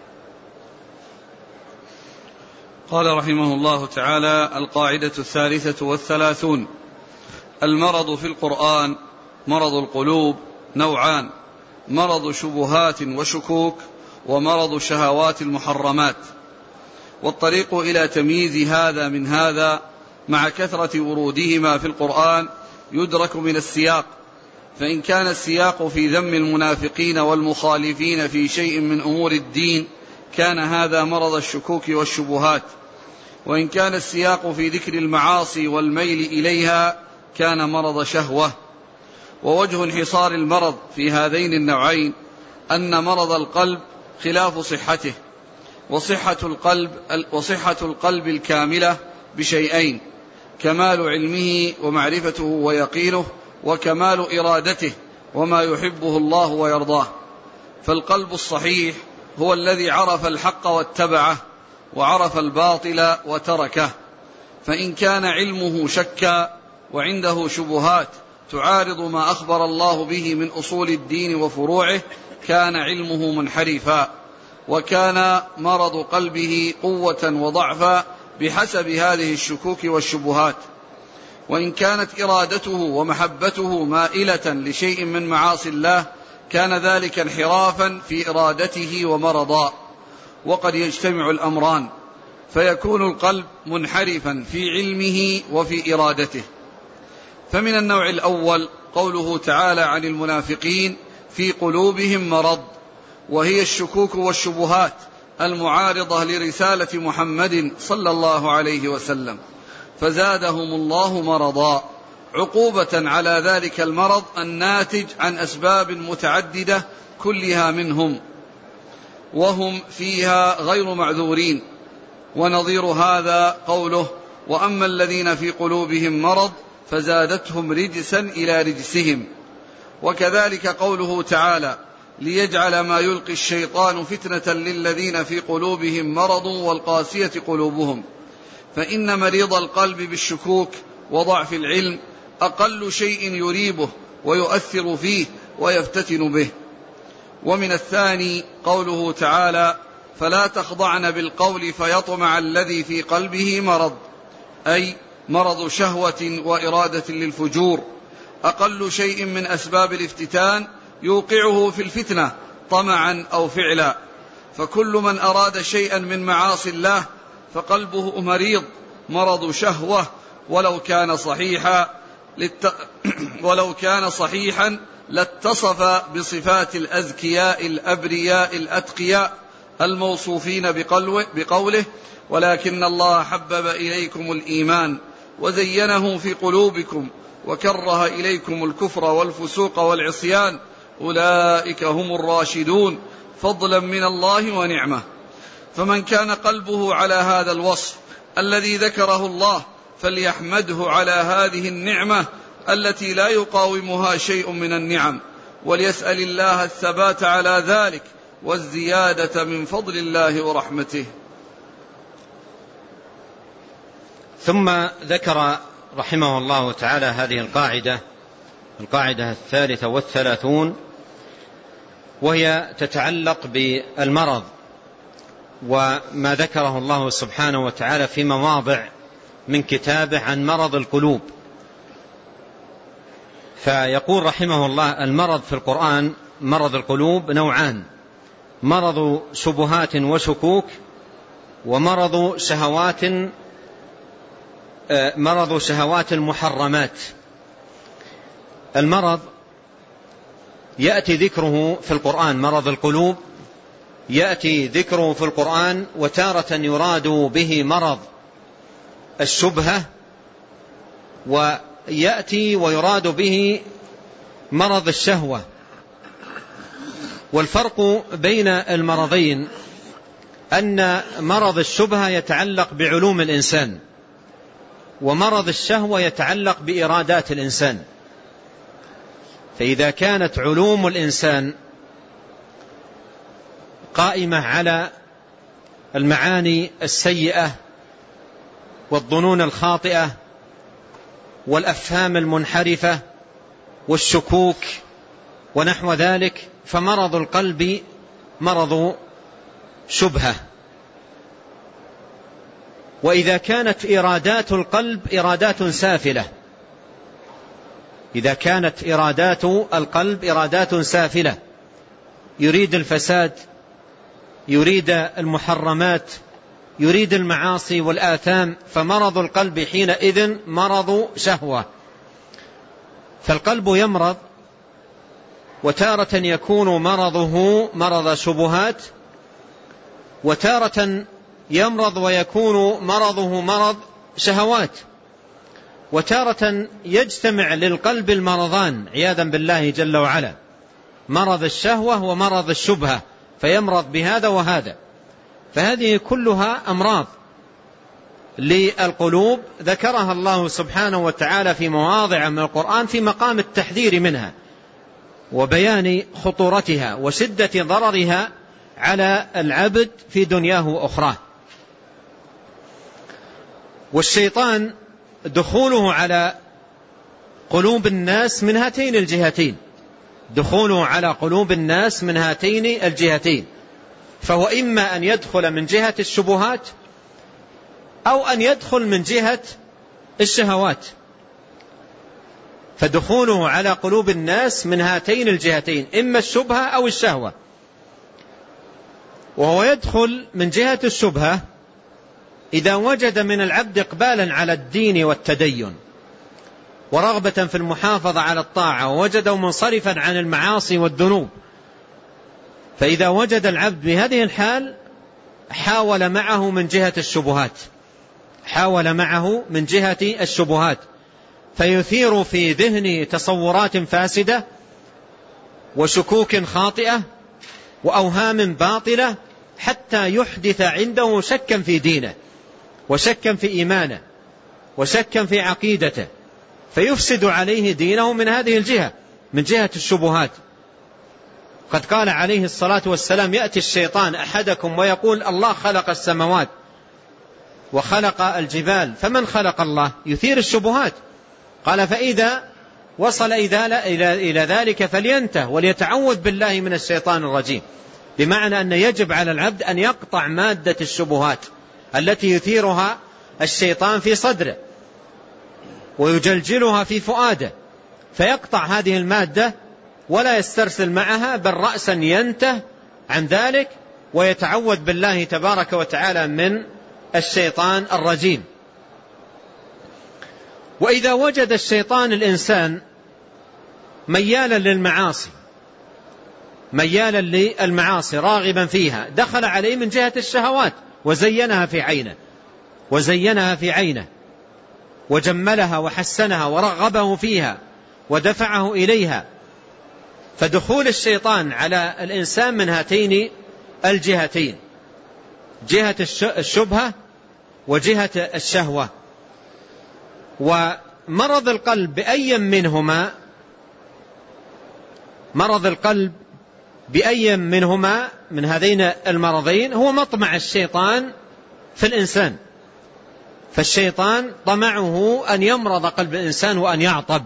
قال رحمه الله تعالى القاعدة الثالثة والثلاثون: المرض في القرآن مرض القلوب نوعان: مرض شبهات وشكوك، ومرض شهوات المحرمات. والطريق إلى تمييز هذا من هذا مع كثرة ورودهما في القرآن يدرك من السياق، فإن كان السياق في ذم المنافقين والمخالفين في شيء من أمور الدين كان هذا مرض الشكوك والشبهات، وإن كان السياق في ذكر المعاصي والميل إليها كان مرض شهوة. ووجه انحصار المرض في هذين النوعين أن مرض القلب خلاف صحته، وصحة القلب, وصحة القلب الكاملة بشيئين: كمال علمه ومعرفته ويقينه، وكمال إرادته وما يحبه الله ويرضاه. فالقلب الصحيح هو الذي عرف الحق واتبعه، وعرف الباطل وتركه. فإن كان علمه شكا وعنده شبهات تعارض ما أخبر الله به من أصول الدين وفروعه كان علمه منحرفا، وكان مرض قلبه قوة وضعفا بحسب هذه الشكوك والشبهات. وإن كانت إرادته ومحبته مائلة لشيء من معاصي الله كان ذلك انحرافا في إرادته ومرضا. وقد يجتمع الأمران فيكون القلب منحرفا في علمه وفي إرادته. فمن النوع الأول قوله تعالى عن المنافقين: في قلوبهم مرض، وهي الشكوك والشبهات المعارضة لرسالة محمد صلى الله عليه وسلم، فزادهم الله مرضا عقوبة على ذلك المرض الناتج عن أسباب متعددة كلها منهم، وهم فيها غير معذورين. ونظير هذا قوله: وأما الذين في قلوبهم مرض فزادتهم رجسا إلى رجسهم. وكذلك قوله تعالى: ليجعل ما يلقي الشيطان فتنة للذين في قلوبهم مرض والقاسية قلوبهم. فإن مريض القلب بالشكوك وضعف العلم أقل شيء يريبه ويؤثر فيه ويفتتن به. ومن الثاني قوله تعالى: فلا تخضعن بالقول فيطمع الذي في قلبه مرض، أي مرض شهوة وإرادة للفجور، أقل شيء من أسباب الافتتان يوقعه في الفتنة طمعا أو فعلا. فكل من أراد شيئا من معاصي الله فقلبه مريض مرض شهوة، ولو كان صحيحا للت... ولو كان صحيحا لاتصف بصفات الأزكياء الأبرياء الأتقياء الموصوفين بقوله, بقوله: ولكن الله حبب إليكم الإيمان وزينه في قلوبكم وكره إليكم الكفر والفسوق والعصيان أولئك هم الراشدون فضلا من الله ونعمة. فمن كان قلبه على هذا الوصف الذي ذكره الله فليحمده على هذه النعمة التي لا يقاومها شيء من النعم، وليسأل الله الثبات على ذلك والزيادة من فضل الله ورحمته. ثم ذكر رحمه الله تعالى هذه القاعدة القاعدة الثالثة والثلاثون، وهي تتعلق بالمرض وما ذكره الله سبحانه وتعالى في مواضع من كتابه عن مرض القلوب. فيقول رحمه الله: المرض في القرآن مرض القلوب نوعان: مرض شبهات وشكوك، ومرض شهوات مرض شهوات المحرمات. المرض يأتي ذكره في القرآن، مرض القلوب يأتي ذكره في القرآن، وتارة يراد به مرض الشبهة، ويأتي ويراد به مرض الشهوة. والفرق بين المرضين أن مرض الشبهة يتعلق بعلوم الإنسان، ومرض الشهوة يتعلق بإرادات الإنسان. فإذا كانت علوم الإنسان قائمة على المعاني السيئة والظنون الخاطئة والأفهام المنحرفة والشكوك ونحو ذلك، فمرض القلب مرض شبهة. وإذا كانت إرادات القلب إرادات سافلة إذا كانت إرادات القلب إرادات سافلة يريد الفساد، يريد المحرمات، يريد المعاصي والآثام، فمرض القلب حينئذ مرض شهوة. فالقلب يمرض، وتارة يكون مرضه مرض شبهات، وتارة يمرض ويكون مرضه مرض شهوات، وتارة يجتمع للقلب المرضان عياذا بالله جل وعلا، مرض الشهوة ومرض الشبهة، فيمرض بهذا وهذا. فهذه كلها أمراض للقلوب ذكرها الله سبحانه وتعالى في مواضع من القرآن في مقام التحذير منها وبيان خطورتها وشدة ضررها على العبد في دنياه وأخراه. والشيطان دخوله على قلوب الناس من هاتين الجهتين، دخوله على قلوب الناس من هاتين الجهتين، فهو إما أن يدخل من جهة الشبهات أو أن يدخل من جهة الشهوات. فدخوله على قلوب الناس من هاتين الجهتين، إما الشبهة أو الشهوة. وهو يدخل من جهة الشبهة إذا وجد من العبد إقبالا على الدين والتدين ورغبة في المحافظة على الطاعة، ووجده منصرفا عن المعاصي والذنوب. فإذا وجد العبد بهذه الحال حاول معه من جهة الشبهات، حاول معه من جهة الشبهات فيثير في ذهنه تصورات فاسدة وشكوك خاطئة وأوهام باطلة حتى يحدث عنده شكا في دينه وشكا في إيمانه وشكا في عقيدته، فيفسد عليه دينه من هذه الجهة، من جهة الشبهات. قد قال عليه الصلاة والسلام: يأتي الشيطان أحدكم ويقول الله خلق السماوات وخلق الجبال فمن خلق الله؟ يثير الشبهات. قال: فإذا وصل إلى ذلك فلينته وليتعوذ بالله من الشيطان الرجيم. بمعنى أن يجب على العبد أن يقطع مادة الشبهات التي يثيرها الشيطان في صدره ويجلجلها في فؤاده، فيقطع هذه المادة ولا يسترسل معها، بل رأسا ينته عن ذلك ويتعوذ بالله تبارك وتعالى من الشيطان الرجيم. وإذا وجد الشيطان الإنسان ميالا للمعاصي ميالا للمعاصي راغبا فيها، دخل عليه من جهة الشهوات وزينها في عينه وزينها في عينه وجملها وحسنها ورغبه فيها ودفعه إليها. فدخول الشيطان على الإنسان من هاتين الجهتين، جهة الشبهة وجهة الشهوة. ومرض القلب بأي منهما مرض القلب بأي منهما من هذين المرضين هو مطمع الشيطان في الإنسان. فالشيطان طمعه أن يمرض قلب الإنسان وأن يعطب،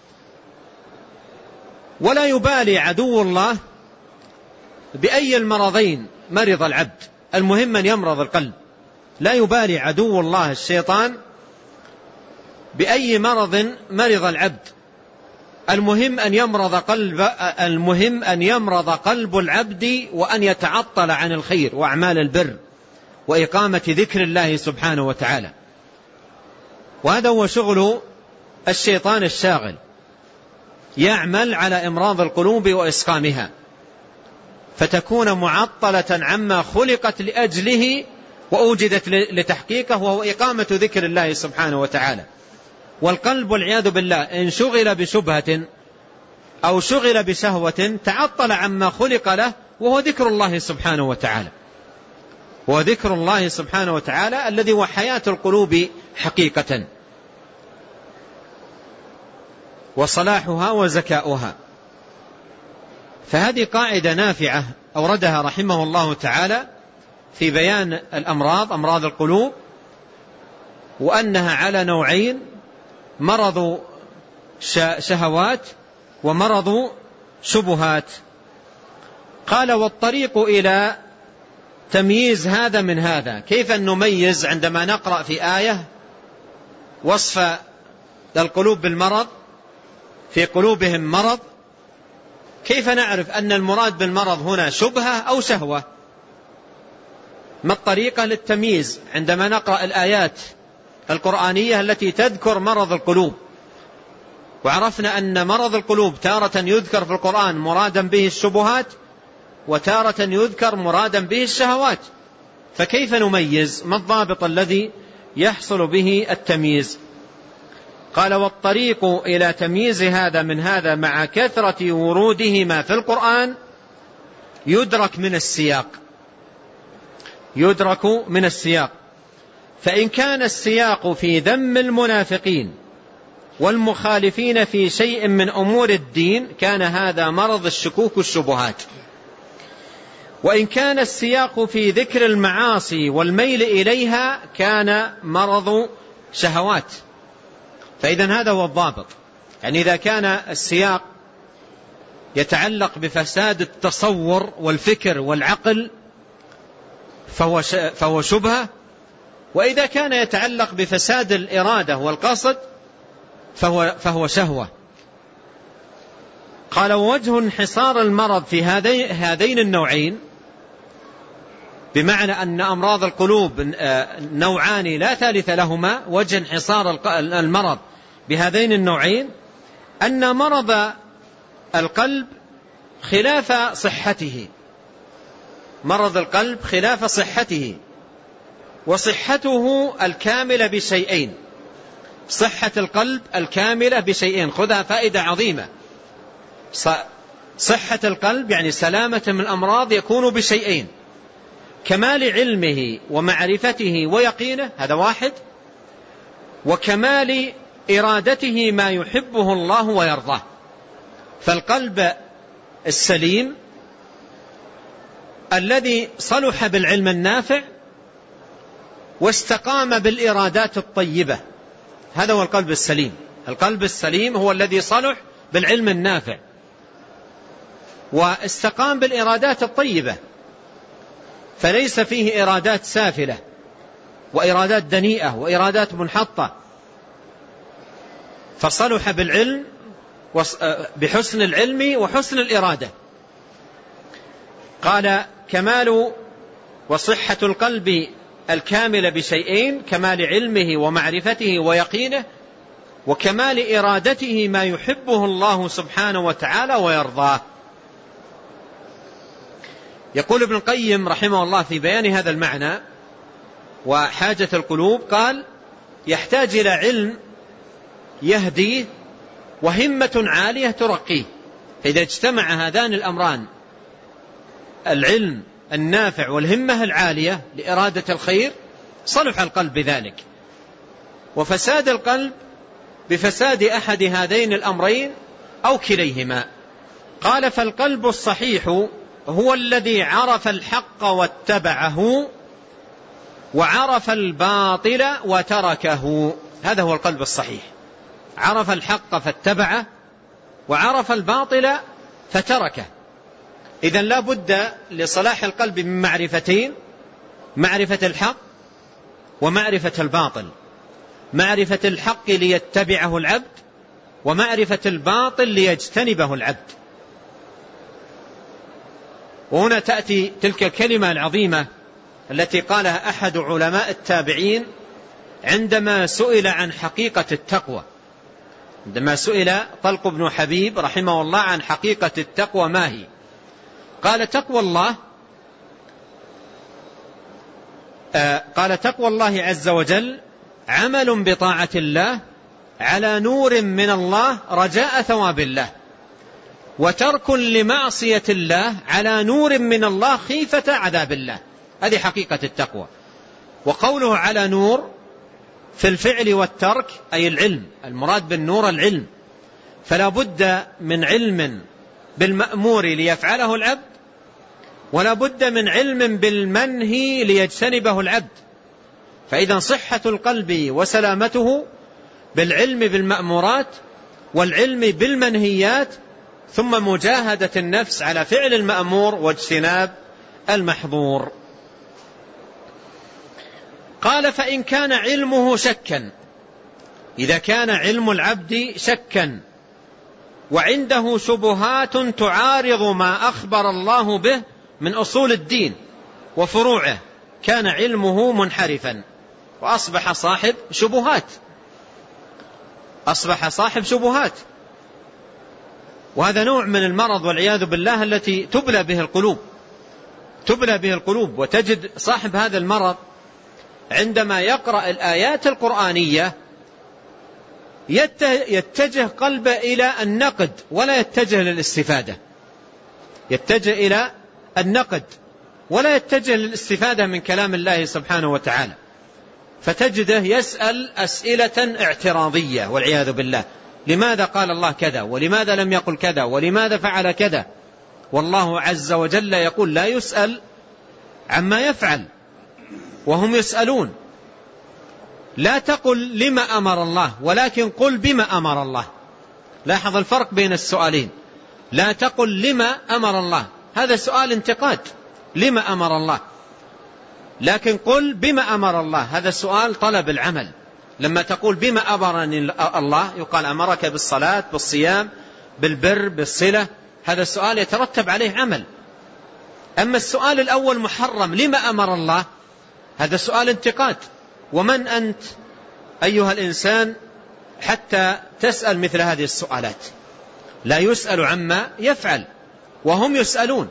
ولا يبالي عدو الله بأي المرضين مرض العبد، المهم أن يمرض القلب. لا يبالي عدو الله الشيطان بأي مرض مرض العبد، المهم أن يمرض قلب المهم أن يمرض قلب العبد وأن يتعطل عن الخير وأعمال البر وإقامة ذكر الله سبحانه وتعالى. وهذا هو شغل الشيطان الشاغل، يعمل على إمراض القلوب وإسقامها فتكون معطلة عما خلقت لأجله وأوجدت لتحقيقه، وهو إقامة ذكر الله سبحانه وتعالى. والقلب والعياذ بالله إن شغل بشبهة أو شغل بشهوة تعطل عما خلق له، وهو ذكر الله سبحانه وتعالى، وذكر الله سبحانه وتعالى الذي هو حياة القلوب حقيقة وصلاحها وزكاؤها. فهذه قاعدة نافعة أوردها رحمه الله تعالى في بيان الأمراض، أمراض القلوب، وأنها على نوعين: مرض شهوات ومرض شبهات. قال: والطريق إلى تمييز هذا من هذا. كيف نميز عندما نقرأ في آية وصف القلوب بالمرض، في قلوبهم مرض، كيف نعرف أن المراد بالمرض هنا شبهة أو شهوة؟ ما الطريقة للتمييز عندما نقرأ الآيات القرآنية التي تذكر مرض القلوب؟ وعرفنا أن مرض القلوب تارة يذكر في القرآن مرادا به الشبهات، وتارة يذكر مرادا به الشهوات. فكيف نميز؟ ما الضابط الذي يحصل به التمييز؟ قال: والطريق إلى تمييز هذا من هذا مع كثرة ورودهما في القرآن يدرك من السياق يدرك من السياق فإن كان السياق في ذم المنافقين والمخالفين في شيء من أمور الدين كان هذا مرض الشكوك والشبهات، وإن كان السياق في ذكر المعاصي والميل إليها كان مرض شهوات. فإذن هذا هو الضابط. يعني إذا كان السياق يتعلق بفساد التصور والفكر والعقل فهو فهو شبهة، وإذا كان يتعلق بفساد الإرادة والقصد فهو فهو شهوة. قال: ووجه انحصار المرض في هذين النوعين، بمعنى أن أمراض القلوب نوعان لا ثالث لهما، وجه انحصار المرض بهذين النوعين أن مرض القلب خلاف صحته مرض القلب خلاف صحته وصحته الكاملة بشيئين. صحة القلب الكاملة بشيئين، خذها فائدة عظيمة. صحة القلب يعني سلامة من الأمراض يكون بشيئين: كمال علمه ومعرفته ويقينه، هذا واحد، وكمال إرادته ما يحبه الله ويرضاه. فالقلب السليم الذي صلح بالعلم النافع واستقام بالإرادات الطيبة، هذا هو القلب السليم. القلب السليم هو الذي صلح بالعلم النافع واستقام بالإرادات الطيبة، فليس فيه إرادات سافلة وإرادات دنيئة وإرادات منحطة، فصلح بالعلم بحسن العلم وحسن الإرادة. قال: كمال وصحة القلب الكاملة بشيئين: كمال علمه ومعرفته ويقينه، وكمال إرادته ما يحبه الله سبحانه وتعالى ويرضاه. يقول ابن القيم رحمه الله في بيان هذا المعنى وحاجة القلوب، قال: يحتاج إلى علم يهديه وهمة عالية ترقيه. فإذا اجتمع هذان الأمران، العلم النافع والهمة العالية لإرادة الخير، صلح القلب بذلك. وفساد القلب بفساد أحد هذين الأمرين أو كليهما. قال: فالقلب الصحيح هو الذي عرف الحق واتبعه وعرف الباطل وتركه. هذا هو القلب الصحيح، عرف الحق فاتبعه وعرف الباطل فتركه. إذن لا بد لصلاح القلب من معرفتين: معرفة الحق ومعرفة الباطل. معرفة الحق ليتبعه العبد، ومعرفة الباطل ليجتنبه العبد. وهنا تأتي تلك الكلمة العظيمة التي قالها أحد علماء التابعين عندما سئل عن حقيقة التقوى. عندما سئل طلق بن حبيب رحمه الله عن حقيقة التقوى ما هي، قال: تقوى الله آه قال تقوى الله عز وجل عمل بطاعة الله على نور من الله رجاء ثواب الله، وترك لمعصية الله على نور من الله خيفة عذاب الله. هذه حقيقة التقوى. وقوله على نور في الفعل والترك أي العلم، المراد بالنور العلم، فلا بد من علم بالمأمور ليفعله العبد، ولا بد من علم بالمنهي ليجتنبه العبد. فإذا صحة القلب وسلامته بالعلم بالمأمورات والعلم بالمنهيات، ثم مجاهدة النفس على فعل المأمور واجتناب المحظور. قال: فإن كان علمه شكا، إذا كان علم العبد شكا وعنده شبهات تعارض ما أخبر الله به من أصول الدين وفروعه، كان علمه منحرفا وأصبح صاحب شبهات أصبح صاحب شبهات وهذا نوع من المرض والعياذ بالله التي تبلى به القلوب. تبلى به القلوب. وتجد صاحب هذا المرض عندما يقرأ الآيات القرآنية يتجه قلبه إلى النقد ولا يتجه للاستفادة، يتجه إلى النقد ولا يتجه للاستفادة من كلام الله سبحانه وتعالى، فتجده يسأل أسئلة اعتراضية والعياذ بالله. لماذا قال الله كذا؟ ولماذا لم يقل كذا؟ ولماذا فعل كذا؟ والله عز وجل يقول لا يسأل عما يفعل وهم يسألون. لا تقل لما أمر الله، ولكن قل بما أمر الله. لاحظ الفرق بين السؤالين. لا تقل لما أمر الله، هذا سؤال انتقاد، لما أمر الله. لكن قل بما أمر الله، هذا سؤال طلب العمل. لما تقول بما أمرني الله يقال أمرك بالصلاة بالصيام بالبر بالصلة، هذا السؤال يترتب عليه عمل. أما السؤال الأول محرم لما أمر الله، هذا سؤال انتقاد. ومن أنت أيها الإنسان حتى تسأل مثل هذه السؤالات؟ لا يسأل عما يفعل وهم يسألون.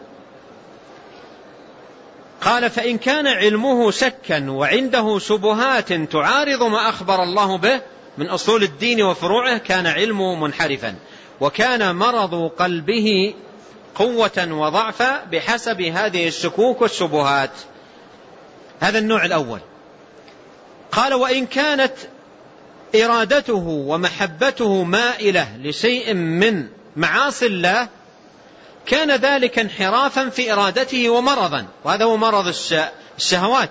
قال فإن كان علمه شكا وعنده شبهات تعارض ما أخبر الله به من أصول الدين وفروعه كان علمه منحرفا، وكان مرض قلبه قوة وضعفا بحسب هذه الشكوك والشبهات. هذا النوع الأول. قال وإن كانت إرادته ومحبته مائلة لشيء من معاصي الله كان ذلك انحرافا في إرادته ومرضا، وهذا هو مرض الشهوات.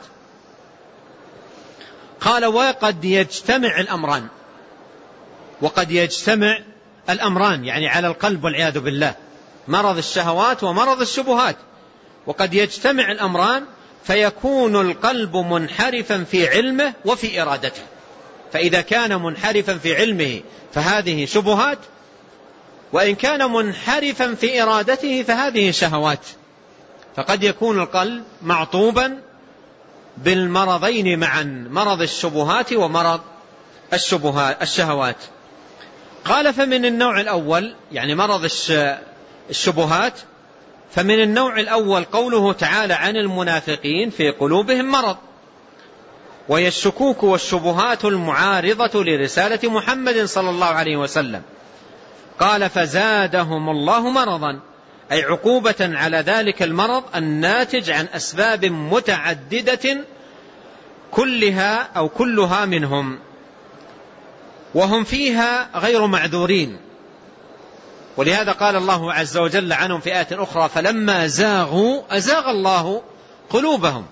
قال وقد يجتمع الأمران، وقد يجتمع الأمران يعني على القلب والعياذ بالله، مرض الشهوات ومرض الشبهات، وقد يجتمع الأمران فيكون القلب منحرفا في علمه وفي إرادته. فإذا كان منحرفا في علمه فهذه شبهات، وإن كان منحرفا في إرادته فهذه شهوات. فقد يكون القلب معطوبا بالمرضين معا، مرض الشبهات ومرض الشبهات الشهوات. قال فمن النوع الأول يعني مرض الشبهات، فمن النوع الأول قوله تعالى عن المنافقين في قلوبهم مرض، وهي الشكوك والشبهات المعارضة لرسالة محمد صلى الله عليه وسلم. قال فزادهم الله مرضا، أي عقوبة على ذلك المرض الناتج عن أسباب متعددة كلها أو كلها منهم، وهم فيها غير معذورين. ولهذا قال الله عز وجل عنهم في آية أخرى فلما زاغوا أزاغ الله قلوبهم.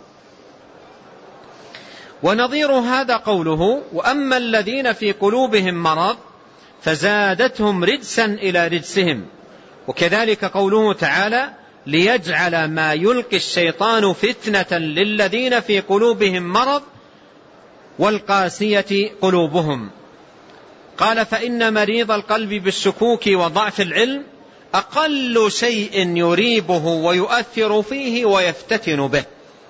ونظير هذا قوله وأما الذين في قلوبهم مرض فزادتهم رجسا إلى رجسهم. وكذلك قوله تعالى ليجعل ما يلقي الشيطان فتنة للذين في قلوبهم مرض والقاسية قلوبهم. قال فإن مريض القلب بالشكوك وضعف العلم أقل شيء يريبه ويؤثر فيه ويفتتن به،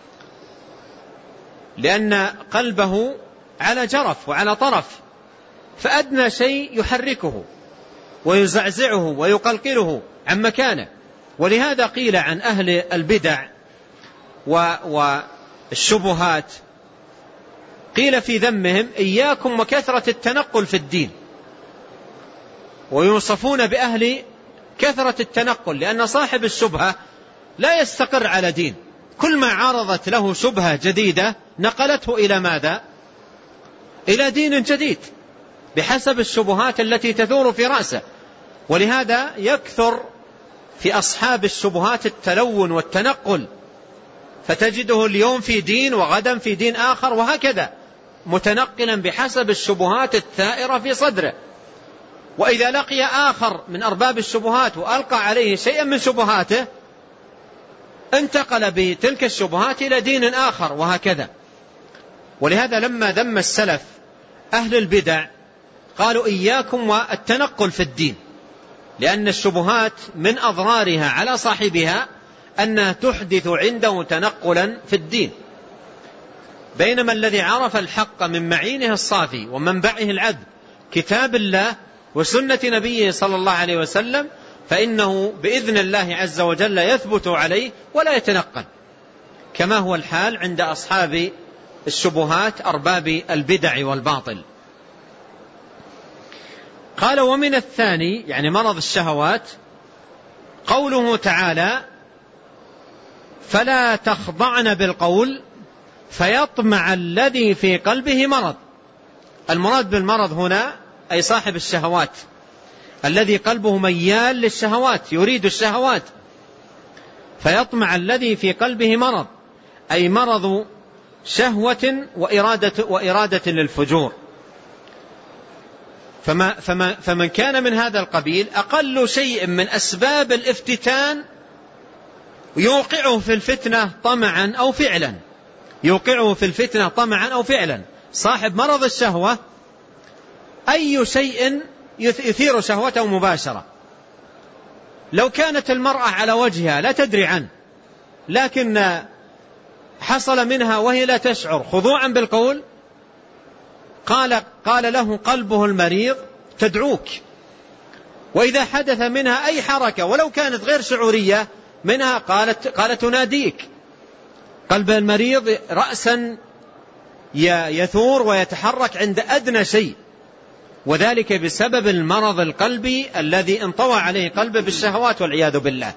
لأن قلبه على جرف وعلى طرف، فأدنى شيء يحركه ويزعزعه ويقلقله عن مكانه. ولهذا قيل عن أهل البدع والشبهات قيل في ذمهم إياكم وكثرة التنقل في الدين، ويوصفون بأهل كثرة التنقل، لأن صاحب الشبهة لا يستقر على دين، كل ما عارضت له شبهة جديدة نقلته إلى ماذا؟ إلى دين جديد بحسب الشبهات التي تثور في رأسه. ولهذا يكثر في أصحاب الشبهات التلون والتنقل، فتجده اليوم في دين وغدا في دين آخر، وهكذا متنقلا بحسب الشبهات الثائرة في صدره. وإذا لقي آخر من أرباب الشبهات وألقى عليه شيئا من شبهاته انتقل بتلك الشبهات إلى دين آخر، وهكذا. ولهذا لما ذم السلف أهل البدع قالوا إياكم والتنقل في الدين، لأن الشبهات من أضرارها على صاحبها أنها تحدث عنده تنقلا في الدين. بينما الذي عرف الحق من معينه الصافي ومنبعه العذب كتاب الله وسنة نبيه صلى الله عليه وسلم فإنه بإذن الله عز وجل يثبت عليه ولا يتنقل. كما هو الحال عند أصحاب الشبهات أرباب البدع والباطل. قال ومن الثاني يعني مرض الشهوات قوله تعالى فلا تخضعن بالقول فيطمع الذي في قلبه مرض. المراد بالمرض هنا أي صاحب الشهوات الذي قلبه ميال للشهوات يريد الشهوات. فيطمع الذي في قلبه مرض أي مرض شهوة وإرادة, وإرادة للفجور. فما فما فمن كان من هذا القبيل أقل شيء من أسباب الافتتان يوقعه في الفتنة طمعا أو فعلا يوقعه في الفتنة طمعا أو فعلا. صاحب مرض الشهوة أي شيء يثير شهوته مباشرة. لو كانت المرأة على وجهها لا تدري عنه لكن حصل منها وهي لا تشعر خضوعا بالقول قال, قال له قلبه المريض تدعوك. وإذا حدث منها أي حركة ولو كانت غير شعورية منها قالت, قالت تناديك. قلب المريض رأسا يثور ويتحرك عند أدنى شيء وذلك بسبب المرض القلبي الذي انطوى عليه قلبه بالشهوات والعياذ بالله.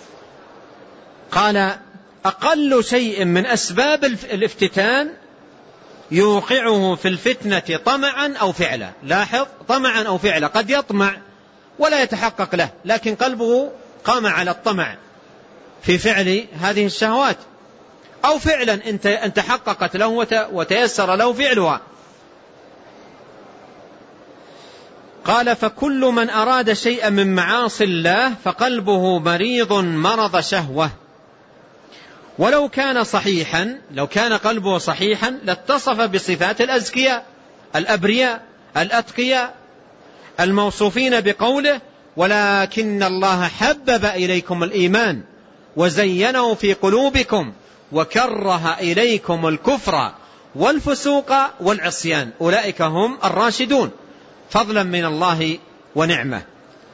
قال أقل شيء من أسباب الافتتان يوقعه في الفتنة طمعا أو فعلا. لاحظ طمعا أو فعلا قد يطمع ولا يتحقق له لكن قلبه قام على الطمع في فعل هذه الشهوات أو فعلا أن تحققت له وتيسر له فعلها. قال فكل من أراد شيئا من معاصي الله فقلبه مريض مرض شهوة ولو كان صحيحا لو كان قلبه صحيحا لاتصف بصفات الأزكياء الأبرياء الأتقياء الموصوفين بقوله ولكن الله حبب إليكم الإيمان وزينه في قلوبكم وكره إليكم الكفر والفسوق والعصيان أولئك هم الراشدون فضلا من الله ونعمه.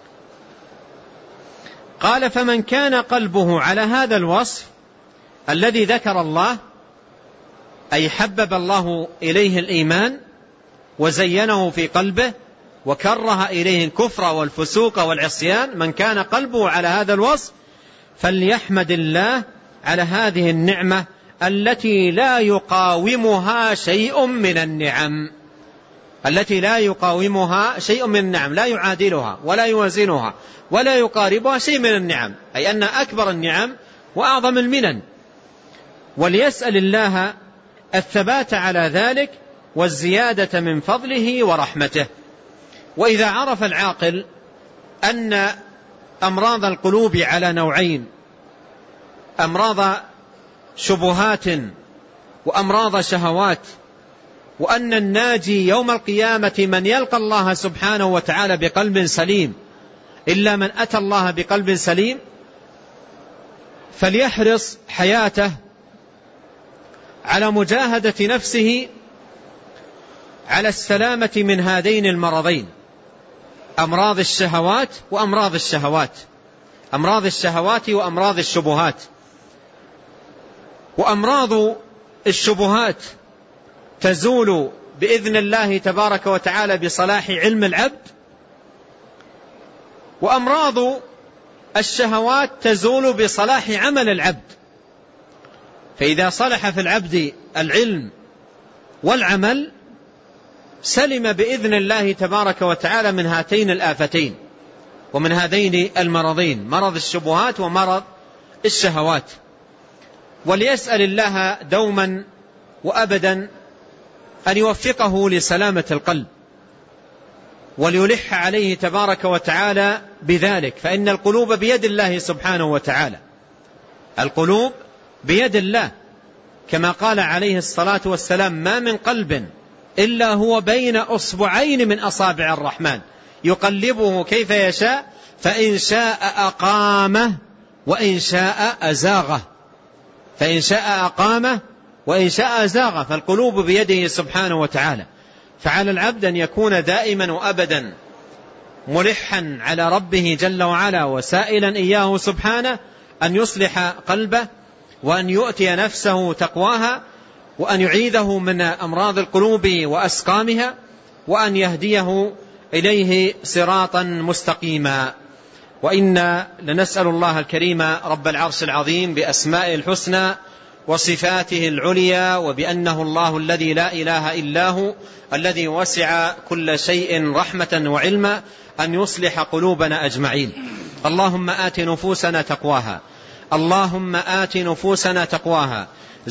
قال فمن كان قلبه على هذا الوصف الذي ذكر الله أي حبب الله إليه الإيمان وزينه في قلبه وكره إليه الكفر والفسوق والعصيان من كان قلبه على هذا الوصف فليحمد الله على هذه النعمة التي لا يقاومها شيء من النعم التي لا يقاومها شيء من النعم لا يعادلها ولا يوازنها ولا يقاربها شيء من النعم أي أن أكبر النعم وأعظم المنن. وليسأل الله الثبات على ذلك والزيادة من فضله ورحمته. وإذا عرف العاقل أن أمراض القلوب على نوعين أمراض شبهات وأمراض شهوات وأن الناجي يوم القيامة من يلقى الله سبحانه وتعالى بقلب سليم إلا من أتى الله بقلب سليم فليحرص حياته على مجاهدة نفسه على السلامة من هذين المرضين أمراض الشهوات وأمراض الشهوات أمراض الشهوات وأمراض الشبهات. وأمراض الشبهات تزول بإذن الله تبارك وتعالى بصلاح علم العبد وأمراض الشهوات تزول بصلاح عمل العبد. فإذا صلح في العبد العلم والعمل سلم بإذن الله تبارك وتعالى من هاتين الآفتين ومن هذين المرضين مرض الشبهات ومرض الشهوات. وليسأل الله دوما وأبدا أن يوفقه لسلامة القلب وليلح عليه تبارك وتعالى بذلك فإن القلوب بيد الله سبحانه وتعالى القلوب بيد الله كما قال عليه الصلاة والسلام ما من قلب إلا هو بين أصبعين من أصابع الرحمن يقلبه كيف يشاء فإن شاء أقامه وإن شاء أزاغه فإن شاء أقامه وإن شاء أزاغه. فالقلوب بيده سبحانه وتعالى فعلى العبد أن يكون دائما وأبدا ملحا على ربه جل وعلا وسائلا إياه سبحانه أن يصلح قلبه وأن يؤتي نفسه تقواها، وأن يعيذه من أمراض القلوب وأسقامها، وأن يهديه إليه صراطا مستقيما. وإنا لنسأل الله الكريم رب العرش العظيم بأسمائه الحسنى وصفاته العليا، وبأنه الله الذي لا إله إلا هو الذي وسع كل شيء رحمة وعلما، أن يصلح قلوبنا أجمعين. اللهم آت نفوسنا تقواها، اللهم آت نفوسنا تقواها،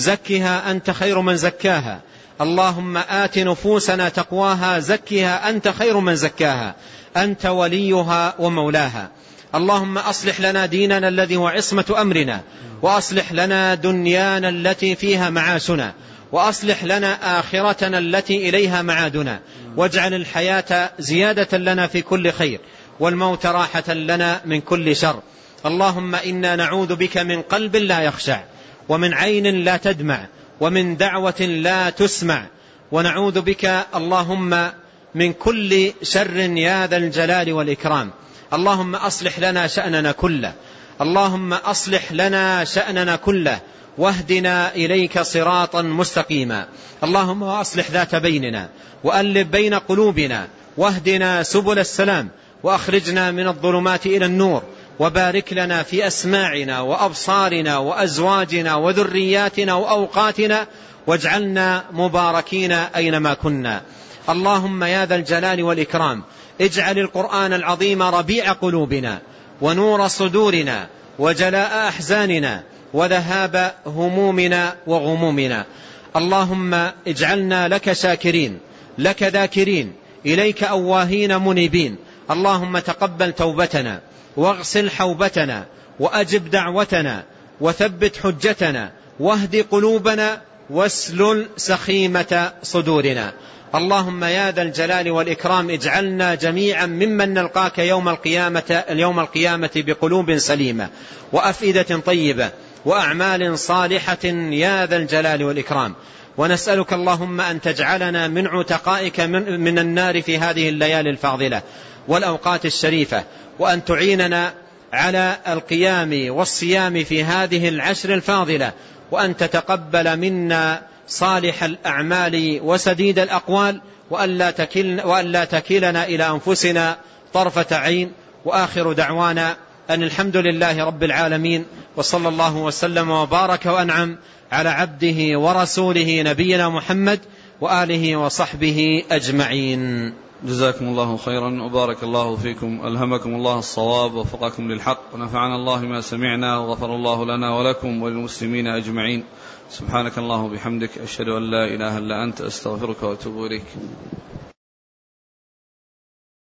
زكها أنت خير من زكاها. اللهم آت نفوسنا تقواها، زكها أنت خير من زكاها، أنت وليها ومولاها. اللهم أصلح لنا ديننا الذي هو عصمة أمرنا، وأصلح لنا دنيانا التي فيها معاشنا، وأصلح لنا آخرتنا التي إليها معادنا، واجعل الحياة زيادة لنا في كل خير، والموت راحة لنا من كل شر. اللهم إنا نعوذ بك من قلب لا يخشع، ومن عين لا تدمع، ومن دعوة لا تسمع، ونعوذ بك اللهم من كل شر يا ذا الجلال والإكرام. اللهم أصلح لنا شأننا كله، اللهم أصلح لنا شأننا كله، واهدنا إليك صراطا مستقيما. اللهم أصلح ذات بيننا، وألف بين قلوبنا، واهدنا سبل السلام، وأخرجنا من الظلمات إلى النور، وبارك لنا في أسماعنا وأبصارنا وأزواجنا وذرياتنا وأوقاتنا، واجعلنا مباركين أينما كنا. اللهم يا ذا الجلال والإكرام اجعل القرآن العظيم ربيع قلوبنا، ونور صدورنا، وجلاء أحزاننا، وذهاب همومنا وغمومنا. اللهم اجعلنا لك شاكرين، لك ذاكرين، إليك أواهين منيبين. اللهم تقبل توبتنا، واغسل حوبتنا، وأجب دعوتنا، وثبت حجتنا، واهد قلوبنا، واسلل سخيمة صدورنا. اللهم يا ذا الجلال والإكرام اجعلنا جميعا ممن نلقاك يوم القيامة, يوم القيامة بقلوب سليمة، وأفئدة طيبة، وأعمال صالحة يا ذا الجلال والإكرام. ونسألك اللهم أن تجعلنا من عتقائك من, من النار في هذه الليالي الفاضلة والأوقات الشريفة، وأن تعيننا على القيام والصيام في هذه العشر الفاضلة، وأن تتقبل منا صالح الأعمال وسديد الأقوال، وألا تكلنا, وألا تكلنا إلى أنفسنا طرفة عين. وآخر دعوانا أن الحمد لله رب العالمين، وصلى الله وسلم وبارك وأنعم على عبده ورسوله نبينا محمد وآله وصحبه أجمعين. جزاكم الله خيرا وبارك الله فيكم، ألهمكم الله الصواب ووفقكم للحق، ونفعنا الله ما سمعنا، وغفر الله لنا ولكم وللمسلمين أجمعين. سبحانك اللهم وبحمدك، أشهد أن لا إله إلا أنت، أستغفرك وأتوب إليك.